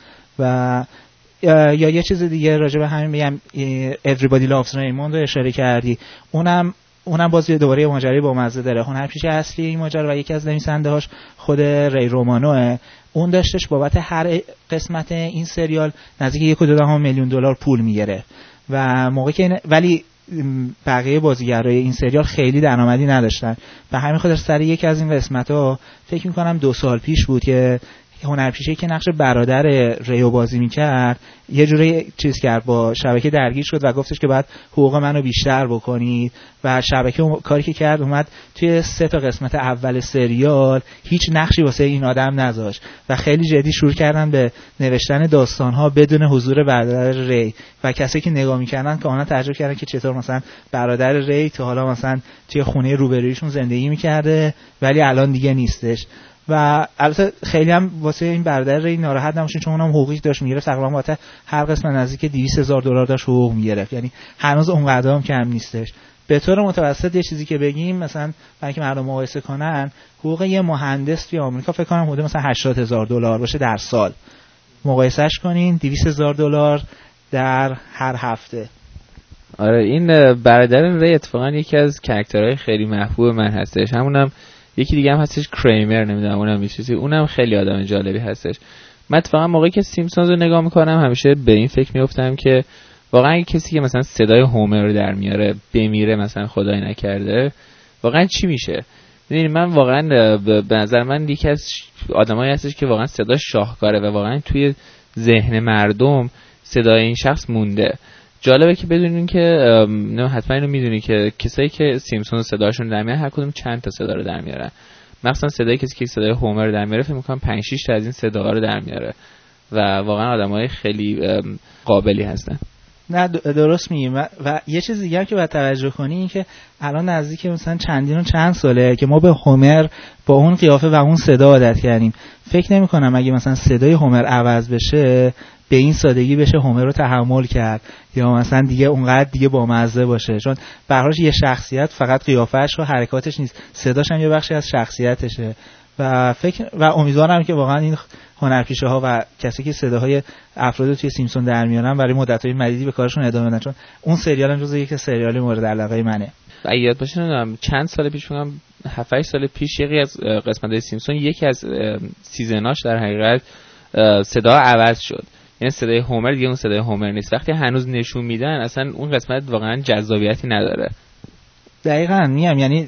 و یا یه چیز دیگه راجع به همین بگم، Everybody Loves Raymond رو اشاره کردی، اونم باز دوباره ماجرای با مزه داره. هنرپیشه اصلی این ماجرا و یکی از نویسنده‌هاش خود ری رومانوه، اون داشتش بابت هر قسمت این سریال نزدیک $1.2 میلیون پول میگیره و موقعی که ولی بقیه بازیگرای این سریال خیلی درآمدی نداشتن و همین خاطر سر یک از این قسمت‌ها فکر می‌کنم 2 سال پیش بود که هنرپیشه‌ای که نقش برادر ریو بازی می‌کرد یه جوری چیز کرد، با شبکه درگیر شد و گفتش که باید حقوق منو بیشتر بکنید و شبکه کاری که کرد اومد توی 3 تا قسمت اول سریال هیچ نقشی واسه این آدم نذاشت و خیلی جدی شروع کردن به نوشتن داستان‌ها بدون حضور برادر ری و کسی که نگاه می‌کردن که اونا تعجب کردن که چطور مثلا برادر ری تا حالا مثلا توی خونه روبرویشون زندگی می‌کرده ولی الان دیگه نیستش. و البته خیلی هم واسه این برادر ری ناراحت نباشین چون اونم حقوقی داشت میگرفت، تقریبا واسه هر قسمت نزدیک $200,000 داشت حقوق میگرفت، یعنی هنوز اونقدر هم کم نیستش. به طور متوسط یه چیزی که بگیم مثلا برای اینکه مردم مقایسه کنن، حقوق یه مهندس توی آمریکا فکر کنم حدود مثلا $80,000 باشه در سال. مقایسهش کنین $200,000 در هر هفته. آره این برادر ری اتفاقا یکی از کاراکترهای خیلی محبوب من هستش. همونم یکی دیگه هم هستش کریمر، نمیدونم اونم میشناسی، اونم خیلی آدم جالبی هستش. من اتفاقا موقعی که سیمپسونز رو نگاه میکنم همیشه به این فکر میافتم که واقعا اگه کسی که مثلا صدای هومر رو در میاره بمیره مثلا خدای نکرده واقعا چی میشه؟ میدونی من واقعا به نظر من یکی از آدمایی هستش که واقعا صداش شاهکاره و واقعا توی ذهن مردم صدای این شخص مونده. جالبه که بدونین که نه حتما اینو میدونی که کسایی که سیمپسون صداشون در میارن هر کدوم چند تا صدا رو در میارن. مثلا صدای کسی که صدای هومر رو در میاره فکر می‌کنم 5-6 تا از این صداها رو در میاره و واقعا آدمای خیلی قابلی هستن. نه درست میگی. و یه چیز دیگه هم که باید توجه کنی این که الان نزدیک مثلا چند ساله که ما به هومر با اون قیافه و اون صدا عادت کردیم. فکر نمی‌کنم اگه مثلا صدای هومر عوض بشه به این سادگی بشه هومر رو تحمل کرد یا مثلا دیگه اونقدر دیگه بامزه باشه، چون به هر حال یه شخصیت فقط قیافه‌اش و حرکاتش نیست، صداش هم یه بخشی از شخصیتشه و امیدوارم که واقعا این هنرپیشه‌ها و کسی که صداهای افراد توی سیمپسون در میارن برای مدت‌های مدیدی به کارشون ادامه بدن، چون اون سریال هم جزو یک سریال مورد علاقه منه. اگه یاد باشه نمیدونم چند سال پیش میگم 7-8 سال پیش یکی از قسمت‌های سیمپسون یکی از سیزناش در حقیقت صدا عوض شد، یعنی صدای هومر دیگه اون صدای هومر نیست. وقتی هنوز نشون میدن اصلا اون قسمت واقعا جذابیتی نداره. دقیقاً میگم، یعنی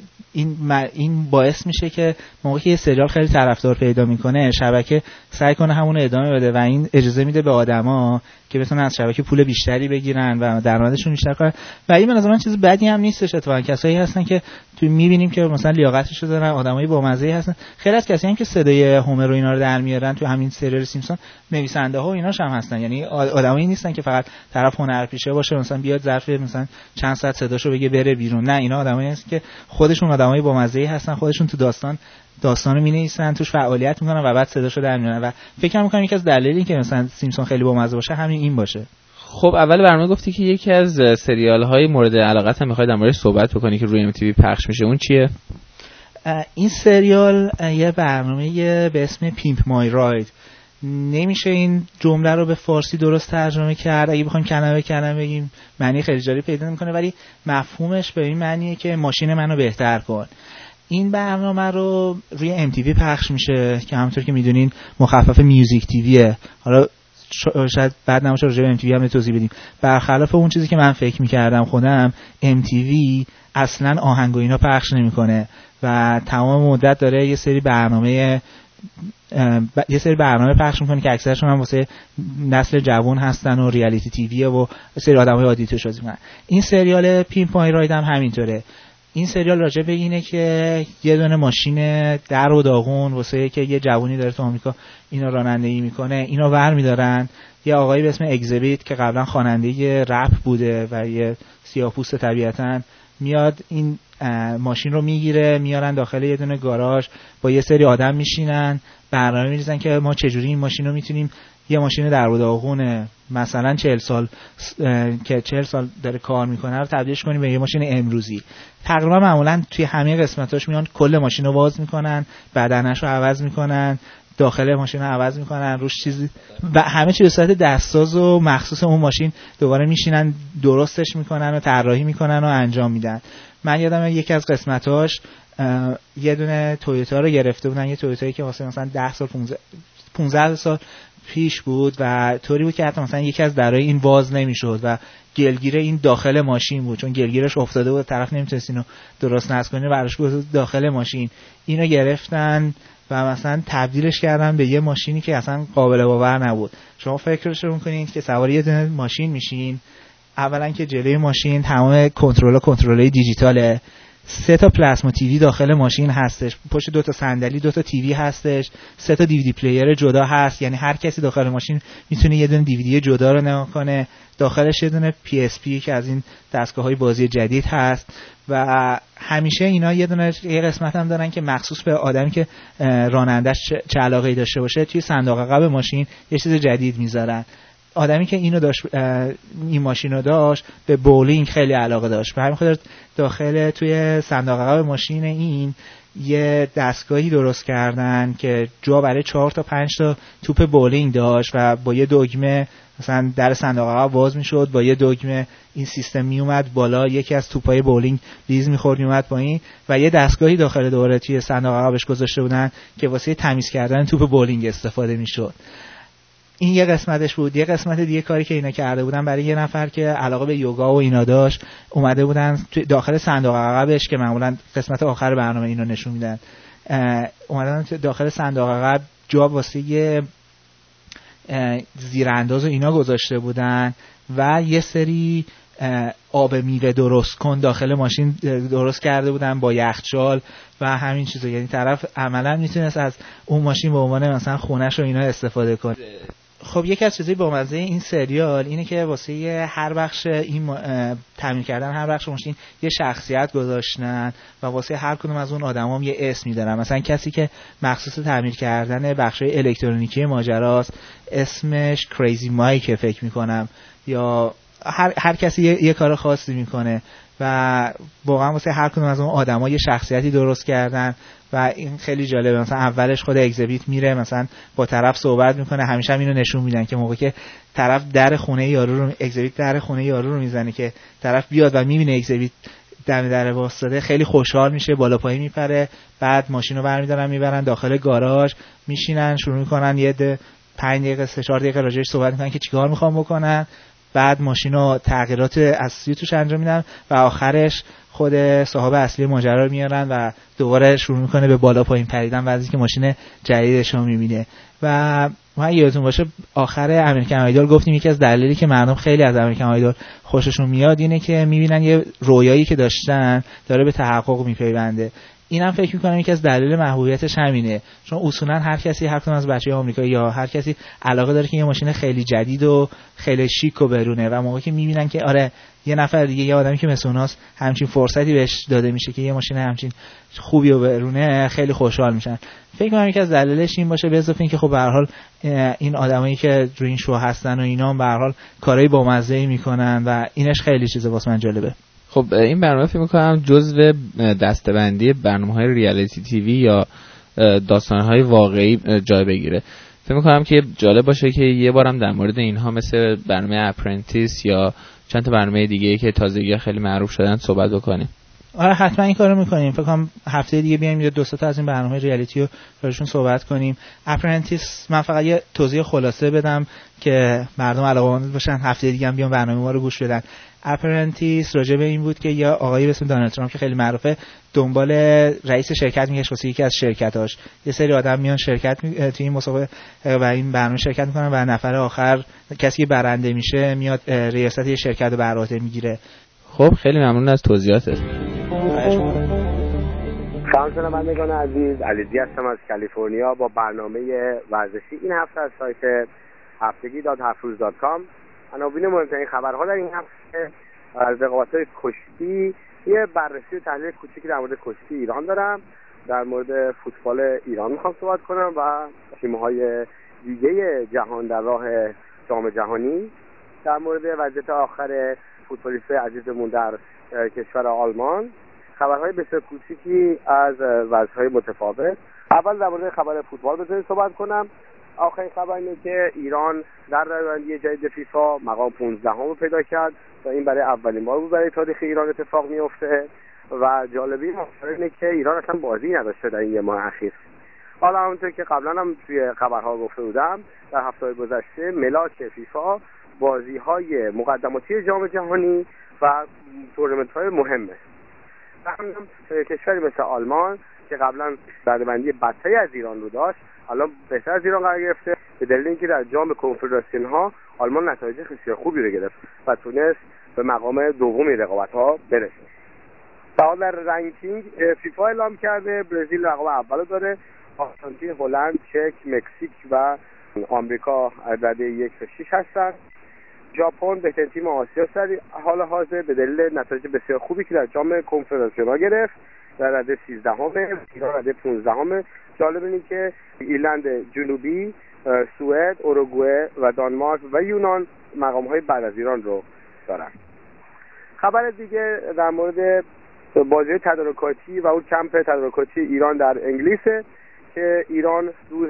این باعث میشه که موقعی که یه سریال خیلی طرفدار پیدا میکنه شبکه سعی کنه همون رو ادامه بده و این اجازه میده به آدما که بتونن از شبکه پول بیشتری بگیرن و درآمدشون بیشتر کنن و این به نظر من چیز بدی هم نیستش. اتفاقا کسایی هستن که تو میبینیم که مثلا لیاقتشو دارن، آدمای بامزه‌ای هستن. خیلی از کسایی هم که صدای هومر و اینا رو در میارن تو همین سریال سیمپسون نویسنده ها و ایناش هم هستن، یعنی آدمایی نیستن که فقط طرف هنرپیشه باشه مثلا بیاد ظرف مثلا چند ساعت صداشو بگه بره بیرون. نه، اینا آدمایی هستن که خودشون آدمای بامزه‌ای هستن، خودشون تو داستانو می‌نویسن، توش فعالیت میکنن و بعد صداشو در میارن و فکر می‌کنم یکی از دلایلی که مثلا سیمپسون خیلی بامزه باشه این باشه. خب اول برنامه گفتی که یکی از سریال‌های مورد علاقت هم می‌خوای در موردش صحبت بکنی که روی MTV پخش میشه، اون چیه؟ این سریال یه برنامه به اسم پیمپ مای راید. نمیشه این جمله رو به فارسی درست ترجمه کرد، اگه بخوایم کلمه بگیم معنی خیلی جالب پیدا نمی‌کنه، ولی مفهومش به این معنیه که ماشین منو بهتر کن. این برنامه رو روی MTV پخش میشه که همونطور که میدونین مخفف میوزیک تیویه. حالا شاید بعد نمیشه راجع به MTV هم توضیح بدیم. برخلاف اون چیزی که من فکر میکردم خودم، MTV اصلا آهنگ و اینا پخش نمیکنه و تمام مدت داره یه سری برنامه پخش میکنه که اکثرشون هم واسه نسل جوان هستن و ریالیتی تیویه و سری آدمای عادی توش بازی میکنن. این سریال پیمپ مای راید هم همینطوره. این سریال راجع به اینه که یه دونه ماشین در و داغون واسه که یه جوونی داره تو آمریکا اینا رانندگی میکنه، اینا برمی‌دارن یه آقایی به اسم اگزیبیت که قبلا خواننده رپ بوده و یه سیاه‌پوست طبیعتاً میاد این ماشین رو میگیره، میارن داخل یه دونه گاراژ، با یه سری آدم میشینن برنامه میریزن که ما چجوری این ماشین رو میتونیم، یه ماشین در و داغونه مثلا 40 سال که 40 سال داره کار میکنه رو تبدیلش کنیم به یه ماشین امروزی. تقریبا معمولا توی همه قسمتاش میان کل ماشین رو باز میکنن، بدنش رو عوض میکنن، داخل ماشین رو عوض میکنن، روش چیزی و همه چیز به صورت دستساز و مخصوص اون ماشین دوباره میشینن درستش میکنن و طراحی میکنن و انجام میدن. من یادم یکی از قسمتاش یه دونه تویوتا رو گرفته بودن، یه تویوتایی که واسه مثلا 10 سال 15 سال پیش بود و طوری بود که حتی مثلا یکی از درای این باز نمیشد و گلگیر این داخل ماشین بود، چون گلگیرش افتاده بود طرف نمیتونست اینو درست نصب کنه، براش گذاشت داخل ماشین. اینو گرفتن و مثلا تبدیلش کردن به یه ماشینی که اصلا قابل باور نبود. شما فکرش رو می‌کنید که سوار یه دونه ماشین میشین، اولا که جلوی ماشین تمام کنترل‌های دیجیتاله، 3 تا پلاسما تیوی داخل ماشین هستش، پشت 2 تا صندلی 2 تا تیوی هستش، 3 تا دیویدی پلیر جدا هست، یعنی هر کسی داخل ماشین میتونه یه دونه دیویدی جدا رو نگاه کنه. داخلش یه دونه PSP که از این دستگاه‌های بازی جدید هست و همیشه اینا یه دونه یه قسمت هم دارن که مخصوص به آدمی که رانندش چه علاقه‌ای داشته باشه توی صندوق عقب ماشین یه چیز جدید میذارن. آدمی که اینو داشت، این ماشینو داشت، به بولینگ خیلی علاقه داشت و همین خاطر داخل توی صندوق عقب ماشین این یه دستگاهی درست کردن که جا برای 4 تا 5 تا توپ بولینگ داشت و با یه دگمه مثلا در صندوق عقب باز میشد، با یه دگمه این سیستم میومد بالا، یکی از توپای بولینگ لیز میخورد میومد پایین و یه دستگاهی داخل دوره توی صندوق عقبش گذاشته بودن که واسه تمیز کردن توپ بولینگ استفاده میشد. این یه قسمتش بود. یه قسمت دیگه کاری که اینا کرده بودن برای یه نفر که علاقه به یوگا و اینا داشت، اومده بودن داخل صندوق عقبش که معمولا قسمت آخر برنامه اینو نشون میدن، اومدن داخل صندوق عقب جا واسه یه زیرانداز و اینا گذاشته بودن و یه سری آب میوه درست کن داخل ماشین درست کرده بودن با یخچال و همین چیزا، یعنی طرف عملا میتونست از اون ماشین به عنوان مثلا خونه‌ش و اینا استفاده کنه. خب یکی از چیزای بامزه این سریال اینه که واسه هر بخش این تعمیر کردن هر بخش ماشین یه شخصیت گذاشتن و واسه هر کدوم از اون آدما هم یه اسمی دارن. مثلا کسی که مخصوص تعمیر کردن بخشای الکترونیکی ماجراست اسمش کریزی مایک فکر میکنم، یا هر کسی یه کار خاصی میکنه و واقعا واسه هر کدوم از اون آدما یه شخصیتی درست کردن و این خیلی جالبه. مثلا اولش خود اگزیبیت میره مثلا با طرف صحبت میکنه، همیشه هم اینو نشون میدن که موقعی که طرف در خونه یارو رو اگزیبیت در خونه یارو رو میزنه که طرف بیاد و میبینه اگزیبیت در واسطه خیلی خوشحال میشه، بالا پایین میپره. بعد ماشینو برمیدارن میبرن داخل گاراژ، میشینن شروع میکنن یه 5 دقیقه 4 دقیقه راجعش صحبت میکنن که چیکار میخوام بکنن. بعد ماشینو تغییرات اصلی توش انجام میدن و آخرش خود صاحب اصلی ماجرا رو میارن و دوباره شروع میکنه به بالا پایین پریدن و از اینکه ماشین جدیدش رو میبینه. و ما یادتون باشه آخر امریکن آیدول گفتیم یکی از دلایلی که مردم خیلی از امریکن آیدول خوششون میاد اینه که میبینن یه رویایی که داشتن داره به تحقق میپیونده. اینم فکر میکنم یکی از دلایل محبوبیتش همینه، چون اصولا هر کسی، هر کدوم از بچه‌های آمریکایی یا هر کسی علاقه داره که یه ماشین خیلی جدید و خیلی شیک و برونه و موقعی که میبینن که آره یه نفر دیگه، یه آدمی که مثل اوناست همچین فرصتی بهش داده میشه که یه ماشین همچین خوبی و برونه، خیلی خوشحال میشن. فکر کنم یکی از دلایلش این باشه، به اضافه اینکه خب به هر حال این آدمایی که روی این شو هستن و اینا به هر حال کارهای بامزه‌ای میکنن و اینش خیلی چیزه واسه من جالبه. خب این برنامه فکر می‌کنم جزو دسته‌بندی برنامه‌های ریالیتی تیوی یا داستان‌های واقعی جای بگیره. فکر می‌کنم که جالب باشه که یه بارم در مورد اینها مثل برنامه اپرنتیس یا چند تا برنامه دیگه‌ای که تازگی خیلی معروف شدن صحبت بکنیم. آره حتما این کارو می‌کنیم. فکر کنم هفته دیگه بیایم یه 2 تا از این برنامه‌های ریالیتی رو براشون صحبت کنیم. اپرنتیس من فقط یه توضیح خلاصه بدم که مردم علاقه‌مند باشن هفته دیگه هم بیان برنامه ما رو گوش بدن. اپرنتیس راجع به این بود که یه آقایی به اسم دونالد ترامپ که خیلی معروفه دنبال رئیس شرکت میگشت واسه یکی از شرکتاش. یه سری آدم میان شرکت توی این مسابقه و این برنامه شرکت میکنن و نفر آخر کسی که برنده میشه میاد ریاست یه شرکت رو بر عهده میگیره. خب خیلی ممنون از توضیحاتت. سلام شنوندگان عزیز، علیزی هستم از کالیفرنیا با برنامه ورزشی این هفته از سایت هفتگی.هفتروز.com. عناوین مهمترین خبرها در این هفته از رقابت‌های کشتی، یه بررسی و تحلیل کوچیکی در مورد کشتی ایران دارم. در مورد فوتبال ایران میخوام صحبت کنم و تیم‌های دیگه جهان در راه جام جهانی. در مورد وضعیت آخر فوتبالیست عزیزمون در کشور آلمان، خبرهای بسیار کوچیکی از وضعیت‌های متفاوت. اول در مورد خبر فوتبال بذارید صحبت کنم. آخرین خبر اینه که ایران در رانندگی جدید فیفا مقام 15 رو پیدا کرد و این برای اولین بار بود برای تاریخ ایران اتفاق میفته و جالبی ماجرا اینه که ایران اصلا بازی نداشته در این یه ماه اخیر. حالا همونطور که قبلا هم توی خبرها گفته بودم در هفته‌های گذشته ملاک فیفا بازی‌های مقدماتی جام جهانی و تورنمنت‌های مهمه. همین کشوری مثل آلمان که قبلا رده‌بندی بدتری از ایران رو داشت، الان بهتر از ایران قرار گرفته به دلیل اینکه در جام کنفدراسیون‌ها آلمان نتایج خیلی خوبی رو گرفت و تونست به مقام دوم رقابت‌ها برسه. در رنکینگ فیفا اعلام کرده برزیل رقم اولو داره، آرژانتین، هلند، چک، مکزیک و آمریکا رده 1 تا 6 هستن. ژاپن بهترین تیم آسیا در حال حاضر به دلیل نتایج بسیار خوبی که در جام کنفدراسیون‌ها گرفت در رده 13ام، ایران رده 15ام. جالب اینه که ایرلند جنوبی، سوئد، اوروگوئه و دانمارک و یونان مقام‌های بعد از ایران رو دارن. خبر دیگه در مورد بازی تدارکاتی و اون کمپ تدارکاتی ایران در انگلیسه که ایران روز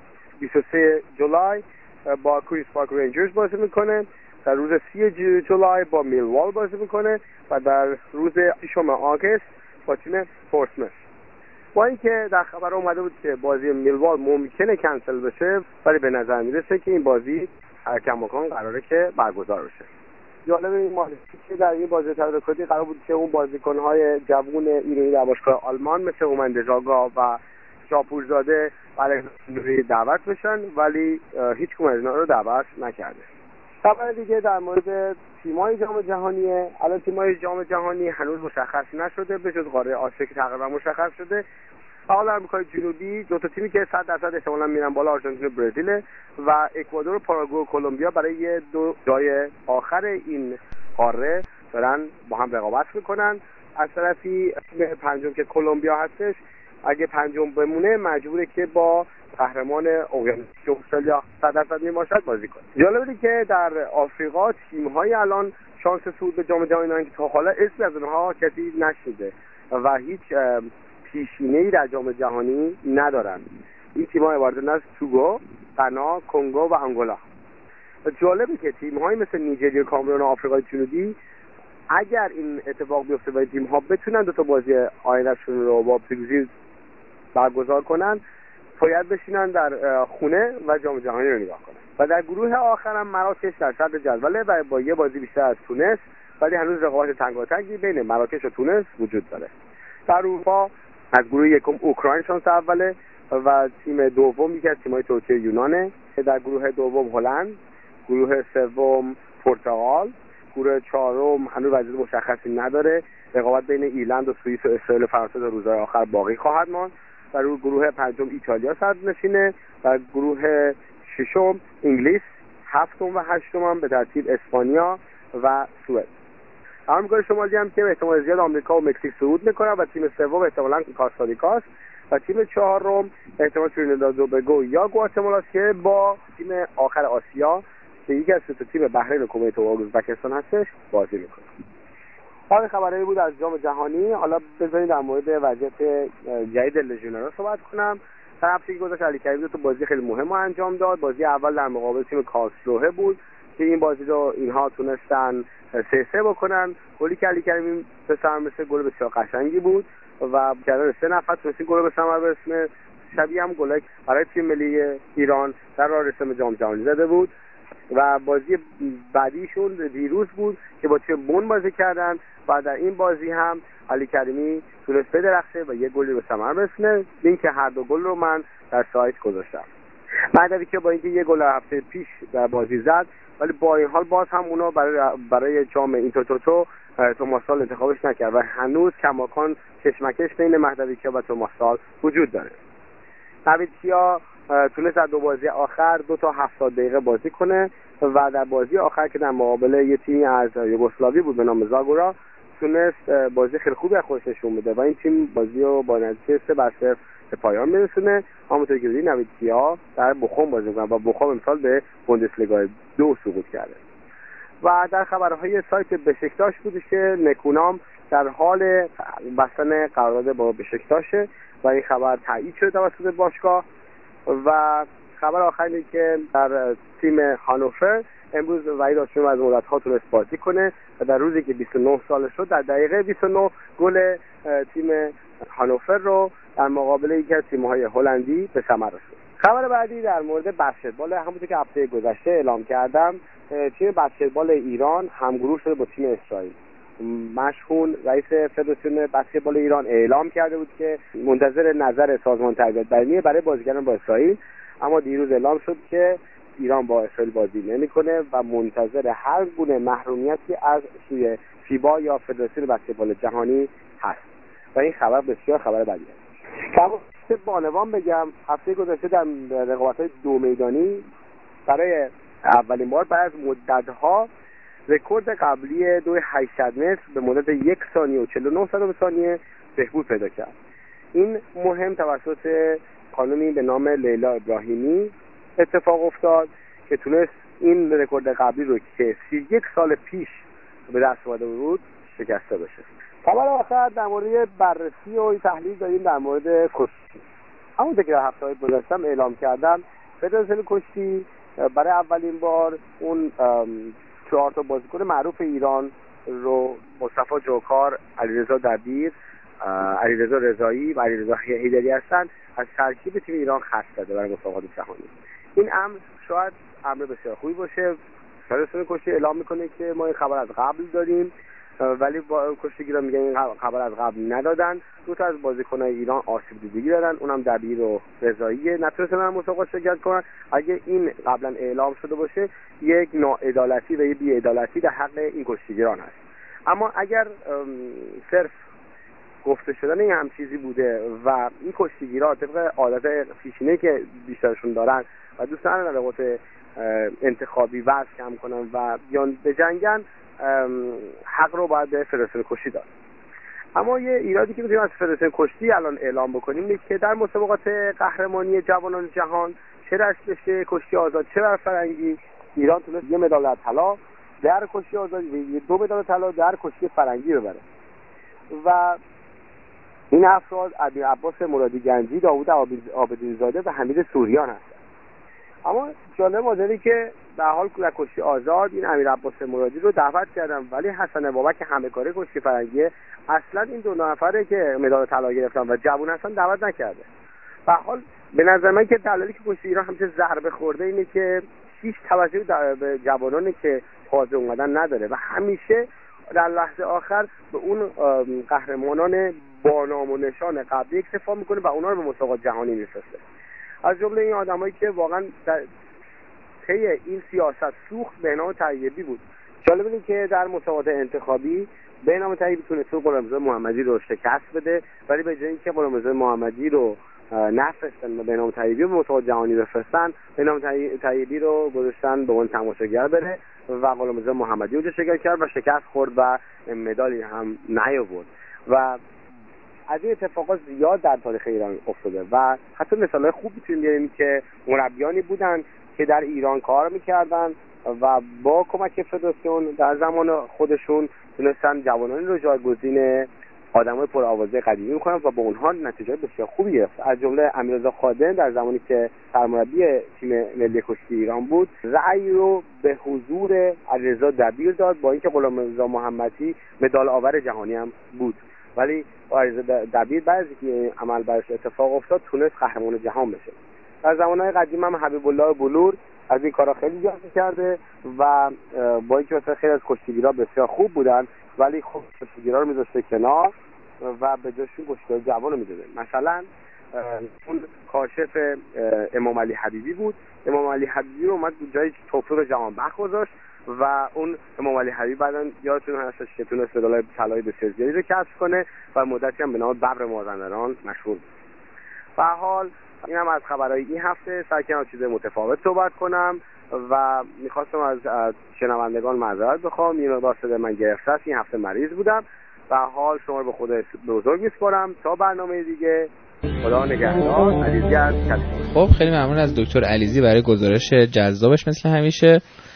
23 جولای با کوئینز پارک رنجرز بازی میکنه، در روز 30 جولای با میلوال بازی میکنه و در روز 6 آگوست با تیم پورتسموث. با اینکه در خبر اومده بود که بازی میلوال ممکنه کنسل بشه، ولی به نظر میرسه که این بازی هر کماکان قراره که برگزار بشه. جالب این ماجرا که در این بازی تدارکاتی قرار بود که اون بازیکن‌های جوون ایرانی در باشگاه آلمان مثل اومند ژاگا و شاپورزاده برای دعوت بشن، ولی هیچ کدوم از اینا رو دعوت نکرده. خبر دیگه در مورد تیم‌های جام جهانیه. الان تیم‌های جام جهانی هنوز مشخص نشده به جز قاره آسیا که تقریبا مشخص شده. حالا در آمریکای جنوبی دو تا تیمی که 100% احتمالاً میرن بالا آرژانتین و برزیل و اکوادور و پاراگوئه و کلمبیا برای 2 جای آخر این قاره دارن با هم رقابت میکنن. از طرفی تیم پنجم که کلمبیا هستش اگه پنجم بمونه مجبوره که با قهرمان اقیانوس استرالیا 100% میباشد بازی کنه. جالبه که در آفریقا تیم‌های الان شانس صعود به جام جهانی دارن که تا حالا اسمی از اونها کسی نشنیده و هیچ پیشینه‌ای در جام جهانی ندارن. این تیم‌ها عبارتند از توگو، غنا، کنگو و آنگولا. جالبه که تیم‌های مثل نیجریه، کامرون و آفریقای جنوبی اگر این اتفاق بیفته و تیم‌ها بتونن دو تا بازی آینده‌شون رو با برزیل برگزار کنن، باید بشینن در خونه و جام جهانی رو نگاه کنن. و در گروه آخر هم مراکش در صدر جدوله و با یه بازی بیشتر از تونس، ولی هنوز رقابت تنگاتنگی بین مراکش و تونس وجود داره. در اروپا از گروه یکم اوکراین شانس اوله و تیم دوم یکی از تیم‌های ترکیه یونانه. در گروه دوم هلند، گروه سوم پرتغال، گروه چهارم هنوز وضعیت مشخصی نداره. رقابت بین ایرلند و سوئیس و اسرائیل و فرانسه در روزهای آخر باقی خواهد ماند. در گروه پنجم ایتالیا صدرنشینه و گروه ششم انگلیس، هفتم و هشتم هم به ترتیب اسپانیا و سوئد. آمریکای شمالی هم که به احتمال زیاد آمریکا و مکزیک صعود میکنن و تیم سوم احتمالاً کاستاریکاست و تیم چهارم احتمال ترینیداد و توباگو یا گواتمالا که با تیم آخر آسیا که یکی از دو تیم بحرین و کویت و ازبکستان هستش بازی میکنه. حالا خبرایی بود از جام جهانی. حالا بذارید در مورد وضعیت جدید لژیونرها صحبت کنم. در هفته گذشته علی کریمی تو بازی خیلی مهم انجام داد. بازی اول در مقابل تیم کارلسروه بود که این بازی رو اینها تونستن 3-3 بکنن. گلی که علی کریمی به ثمر رسید گل بسیار قشنگی بود و کردن 3 نفر تونستن گل به ثمر برسونه. شبیه هم گل برای تیم ملی ایران در راه رسیدن جام جهانی زده بود. و بازی بعدیشون دیروز بود که با تیم بون بازی کردن و در این بازی هم علی کریمی تونست بدرخشه و یه گلی به ثمر برسونه. لینک هر دو گل رو من در سایت گذاشتم. مهدوی که با اینکه یه گل هفته پیش در بازی زد ولی با این حال باز هم اونا برای جام اینترتوتو توماس سال انتخابش نکرد و هنوز کماکان کشمکش بین مهدوی و توماس سال وجود داره. نوید کیا تونست در 2 بازی آخر 2 تا 70 دقیقه بازی کنه و در بازی آخر که در مقابل یه تیمی از یوگسلاوی بود به نام زاگورا تونست بازی خیلی خوبی از خودش نشون بده و این تیم بازی رو با نتیجه 3-0 به پایان میرسونه. همونطور که دیدید نوید کیا در بخوم بازی می‌کنه و بخوم امسال به بوندسلیگا 2 صعود کرده. و در خبرهای سایت بشکتاش بودش که نکونام در حال بستن قرارداد با بشکتاشه و این خبر تایید شده توسط باشگاه. و خبر آخر اینه که در تیم هانوفر امروز وحید هاشمی از مدت‌ها تونست بازی کنه و در روزی که 29 سالش شد در دقیقه 29 گل تیم هانوفر رو در مقابل یکی از تیم‌های هلندی به ثمر رسوند. خبر بعدی در مورد بسکتبال همونطور که هفته گذشته اعلام کردم تیم بسکتبال ایران همگروه شده با تیم اسرائیل. مشهون رئیس فدراسیون بسکتبال ایران اعلام کرده بود که منتظر نظر سازمان تربیت بدنی برای بازیگران با اسرائیل، اما دیروز اعلام شد که ایران با اسرائیل بازی نمیکنه و منتظر هر گونه محرومیتی از سوی فیبا یا فدراسیون بسکتبال جهانی هست و این خبر بسیار خبر بدی است. بانوان بگم هفته گذشته در رقابت‌های 2 میدانی برای اولین بار بعد از مدت‌ها رکورد قبلی 2.800 متر به مدت 1 ثانیه و 49 ثانیه بهبود پیدا کرد. این مهم توسط خانمی به نام لیلا ابراهیمی اتفاق افتاد که تونست این رکورد قبلی رو که 31 سال پیش به دست آورده بود شکسته بشه. خبر آخر در مورد بررسی و تحلیل داریم در مورد کشتی. همونطور که در هفته‌های گذشته اعلام کردم فدراسیون کشتی برای اولین بار اون 4 تا بازیکن معروف ایران رو مصطفی جوکار، علیرضا دبیر، علیرضا رضایی و علیرضا حیدری هستن از ترکیب تیم ایران خط زده برای مسابقات جهانی. این امر شاید امر بسیار خوبی باشه. فدراسیون کشتی اعلام میکنه که ما این خبر از قبل داریم، ولی با کشتیگیران میگن این خبر از قبل ندادن. 2 تا از بازیکن‌های ایران آسیب دیدگی دارن، اونم دبیر و رضایی، نتونستن در مسابقات شرکت کنن. اگه این قبلا اعلام شده باشه یک ناعدالتی و یک بی‌عدالتی در حق این کشتیگیران هست. اما اگر صرف گفته شدن این هم چیزی بوده و این کشتیگیران طبق عادت پیشینه‌ای که بیشترشون دارن و دوست دارن رقابت انتخابی وضع کم کنن و بیان به جنگن، حق رو باید به فدراسیون کشتی داد. اما یه ایرادی که میتونیم از فدراسیون کشتی الان اعلام بکنیم اینه که در مسابقات قهرمانی جوانان جهان چه رشته کشتی آزاد چه فرنگی ایران تونست 1 مدال طلا در کشتی آزاد و 2 مدال طلا در کشتی فرنگی ببره و این افراد امیر عباس مرادی گنجی، داوود عابدین زاده و حمید سوریان هستند. اما جالب ماجرایی که در حال در کشتی آزاد این امیر عباس مرادی رو دعوت کردم، ولی حسن بابک همکار کشتی فرنگی اصلا این 2 نفره که مدال طلا گرفتن و جوون هستن دعوت نکرده. به حال به نظر من که دلالی که کشتی ایران همیشه ضربه خورده اینه که هیچ توجهی به جوانانی که تازه اومدن نداره و همیشه در لحظه آخر به اون قهرمانان با نام و نشان قبلی اکتفا میکنه و اونا رو به مسابقات جهانی میفرسته. از جمله این آدمایی که واقعا طی این سیاست سوخت بهنام طیبی بود. جالب اینه که در مسابقات انتخابی بهنام طیبی تونست غلامرضا محمدی رو شکست بده، ولی به جای اینکه غلامرضا محمدی رو نفرستن و بهنام طیبی رو به مسابقات جهانی بفرستن، بهنام طیبی رو گذاشتن به اون تماشاگر بره و غلامرضا محمدی رو شکست کرد و شکست خورد و مدالی هم نیاورد. و از این اتفاقات زیاد در تاریخ ایران افتاده و حتی مثالای خوب میتونیم بیاریم که مربیانی بودن که در ایران کار میکردن و با کمک فدراسیون در زمان خودشون تونستن جوانانی رو جایگزین آدمای پرآوازه قدیمی میکنن و با اونها نتیجه بسیار خوبی گرفت. از جمله امیررضا خادم در زمانی که سرمربی تیم ملی کشتی ایران بود رأی رو به حضور علیرضا دبیر داد، با اینکه غلامرضا محمدی مدال آور جهانی هم بود، ولی علیرضا دبیر بعد از اینکه عمل برش اتفاق افتاد تونست قهرمان جهان بشه. در زمانهای قدیم هم حبیب الله بلور از این کارا خیلی زیاد کرده و با اینکه مثلا خیلی از کشتیگیرا بسیار خوب بودن ولی خب کشتیگیرا رو میذاشته کنار و به جاشون کشتیگیر جوان رو میداده. مثلا اون کاشف امام علی حبیبی بود. امام علی حبیبی رو اومد جای توفیق جهانبخش گذاشت و اون امام علی حبیبی بعدن یادتون هستش که تونست مدال طلای بسیار زیادی رو کسب کنه و مدتی هم به نام ببر مازندران مشهور بود. به هر حال این هم از خبرهای این هفته. سعی کردم چیز متفاوت صحبت کنم و میخواستم از شنوندگان معذرت بخوام، این مقدار صدای من گرفته است، این هفته مریض بودم. به هر حال شما رو به خدا بزرگ میسپارم تا برنامه دیگه. خدا نگهدار. علیزی از کسب. خب خیلی ممنون از دکتر علیزی برای گزارش جذابش مثل همیشه.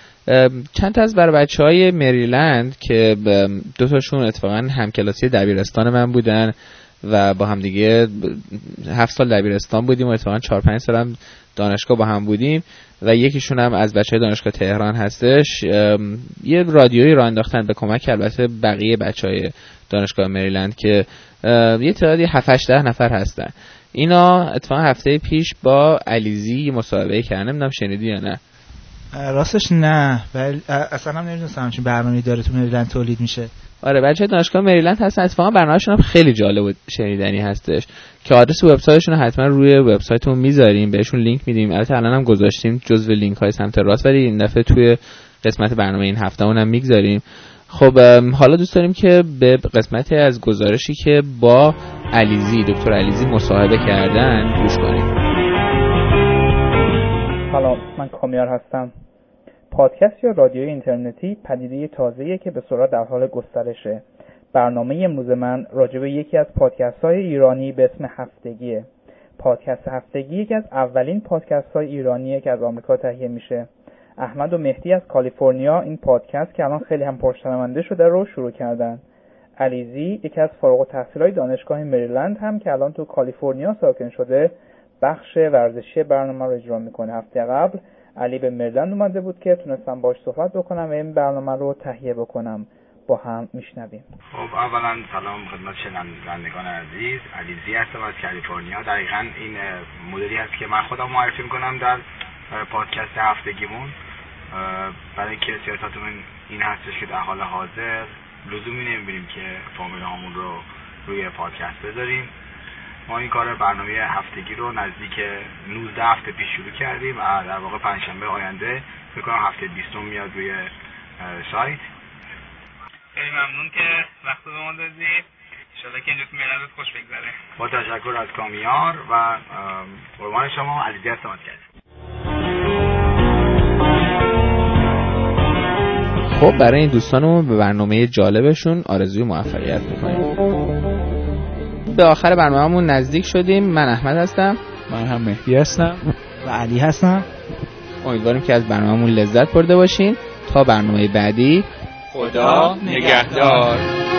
چند تا از بچه‌های مریلند که 2 تاشون اتفاقا همکلاسی دبیرستان من بودن و با هم دیگه 7 سال دبیرستان بودیم و اتفاقا 4-5 سال هم دانشگاه با هم بودیم و یکیشون هم از بچه‌های دانشگاه تهران هستش، یه رادیویی راه انداختن به کمک البته بقیه بچه‌های دانشگاه مریلند که یه تعدادی 7-8 نفر هستن. اینا اتفاقا هفته پیش با علیزی مصاحبه کردن، نمیدونم شنیدی یا نه؟ راستش نه، ولی اصلا هم نمیدونستم همچین برنامه‌ای داره تو مریلند تولید میشه. آره بچه دانشگاه مریلند هستن، اتفاقا برنامه‌شون هم خیلی جالب و شنیدنی هستش که آدرس وبسایتشون رو حتما روی وبسایتمون میذاریم، بهشون لینک میدیم. البته الان هم گذاشتیم جزو لینک‌های سمت راست، ولی این دفعه توی قسمت برنامه این هفتهمون هم میگذاریم. خب حالا دوست داریم که به قسمتی از گزارشی که با علیزی دکتر علیزی مصاحبه کردن گوش کنیم. سلام، من کامیار هستم. پادکست یا رادیوی اینترنتی پدیده تازه‌ایه که به سرعت در حال گسترشه. برنامه امروز من راجع به یکی از پادکست‌های ایرانی به اسم هفتگیه. پادکست هفتگی یکی از اولین پادکست‌های ایرانیه که از آمریکا تهیه میشه. احمد و مهدی از کالیفرنیا این پادکست که الان خیلی هم پرشنونده شده رو شروع کردن. علیزی یکی از فارغ التحصیلای دانشگاه مریلند هم که الان تو کالیفرنیا ساکن شده بخش ورزشی برنامه رو اجرا میکنه. هفته قبل علی به مریلند اومده بود که تونستم باهاش صحبت بکنم و این برنامه رو تهیه بکنم. با هم میشنویم. خب اولا سلام خدمت شنوندگان عزیز. علیزی هستم از کالیفرنیا. دقیقاً این مدلی هست که من خودم معرفی میکنم در پادکست هفتگیمون، برای اینکه سیاستمون این هستش که در حال حاضر لزومی نمیبینیم که فامیل هامون رو روی پادکست بذاریم. ما این کار برنامه هفتگی رو نزدیک 19 هفته پیش شروع کردیم و در واقع پنجشنبه آینده فکر کنم هفته 20 میاد روی سایت. خیلی ممنون که وقت به ما دادید. ان شاءالله که اینجا تو مریلند خوش بگذره. با تشکر از کامیار و قربان شما. علیزی هستم از کالیفرنیا. خب برای این دوستانمون به برنامه جالبشون آرزوی موفقیت میکنیم. به آخر برنامه‌مون نزدیک شدیم. من احمد هستم. من هم مهدی هستم و علی هستم. امیدواریم که از برنامه‌مون لذت برده باشین. تا برنامه بعدی، خدا نگهدار.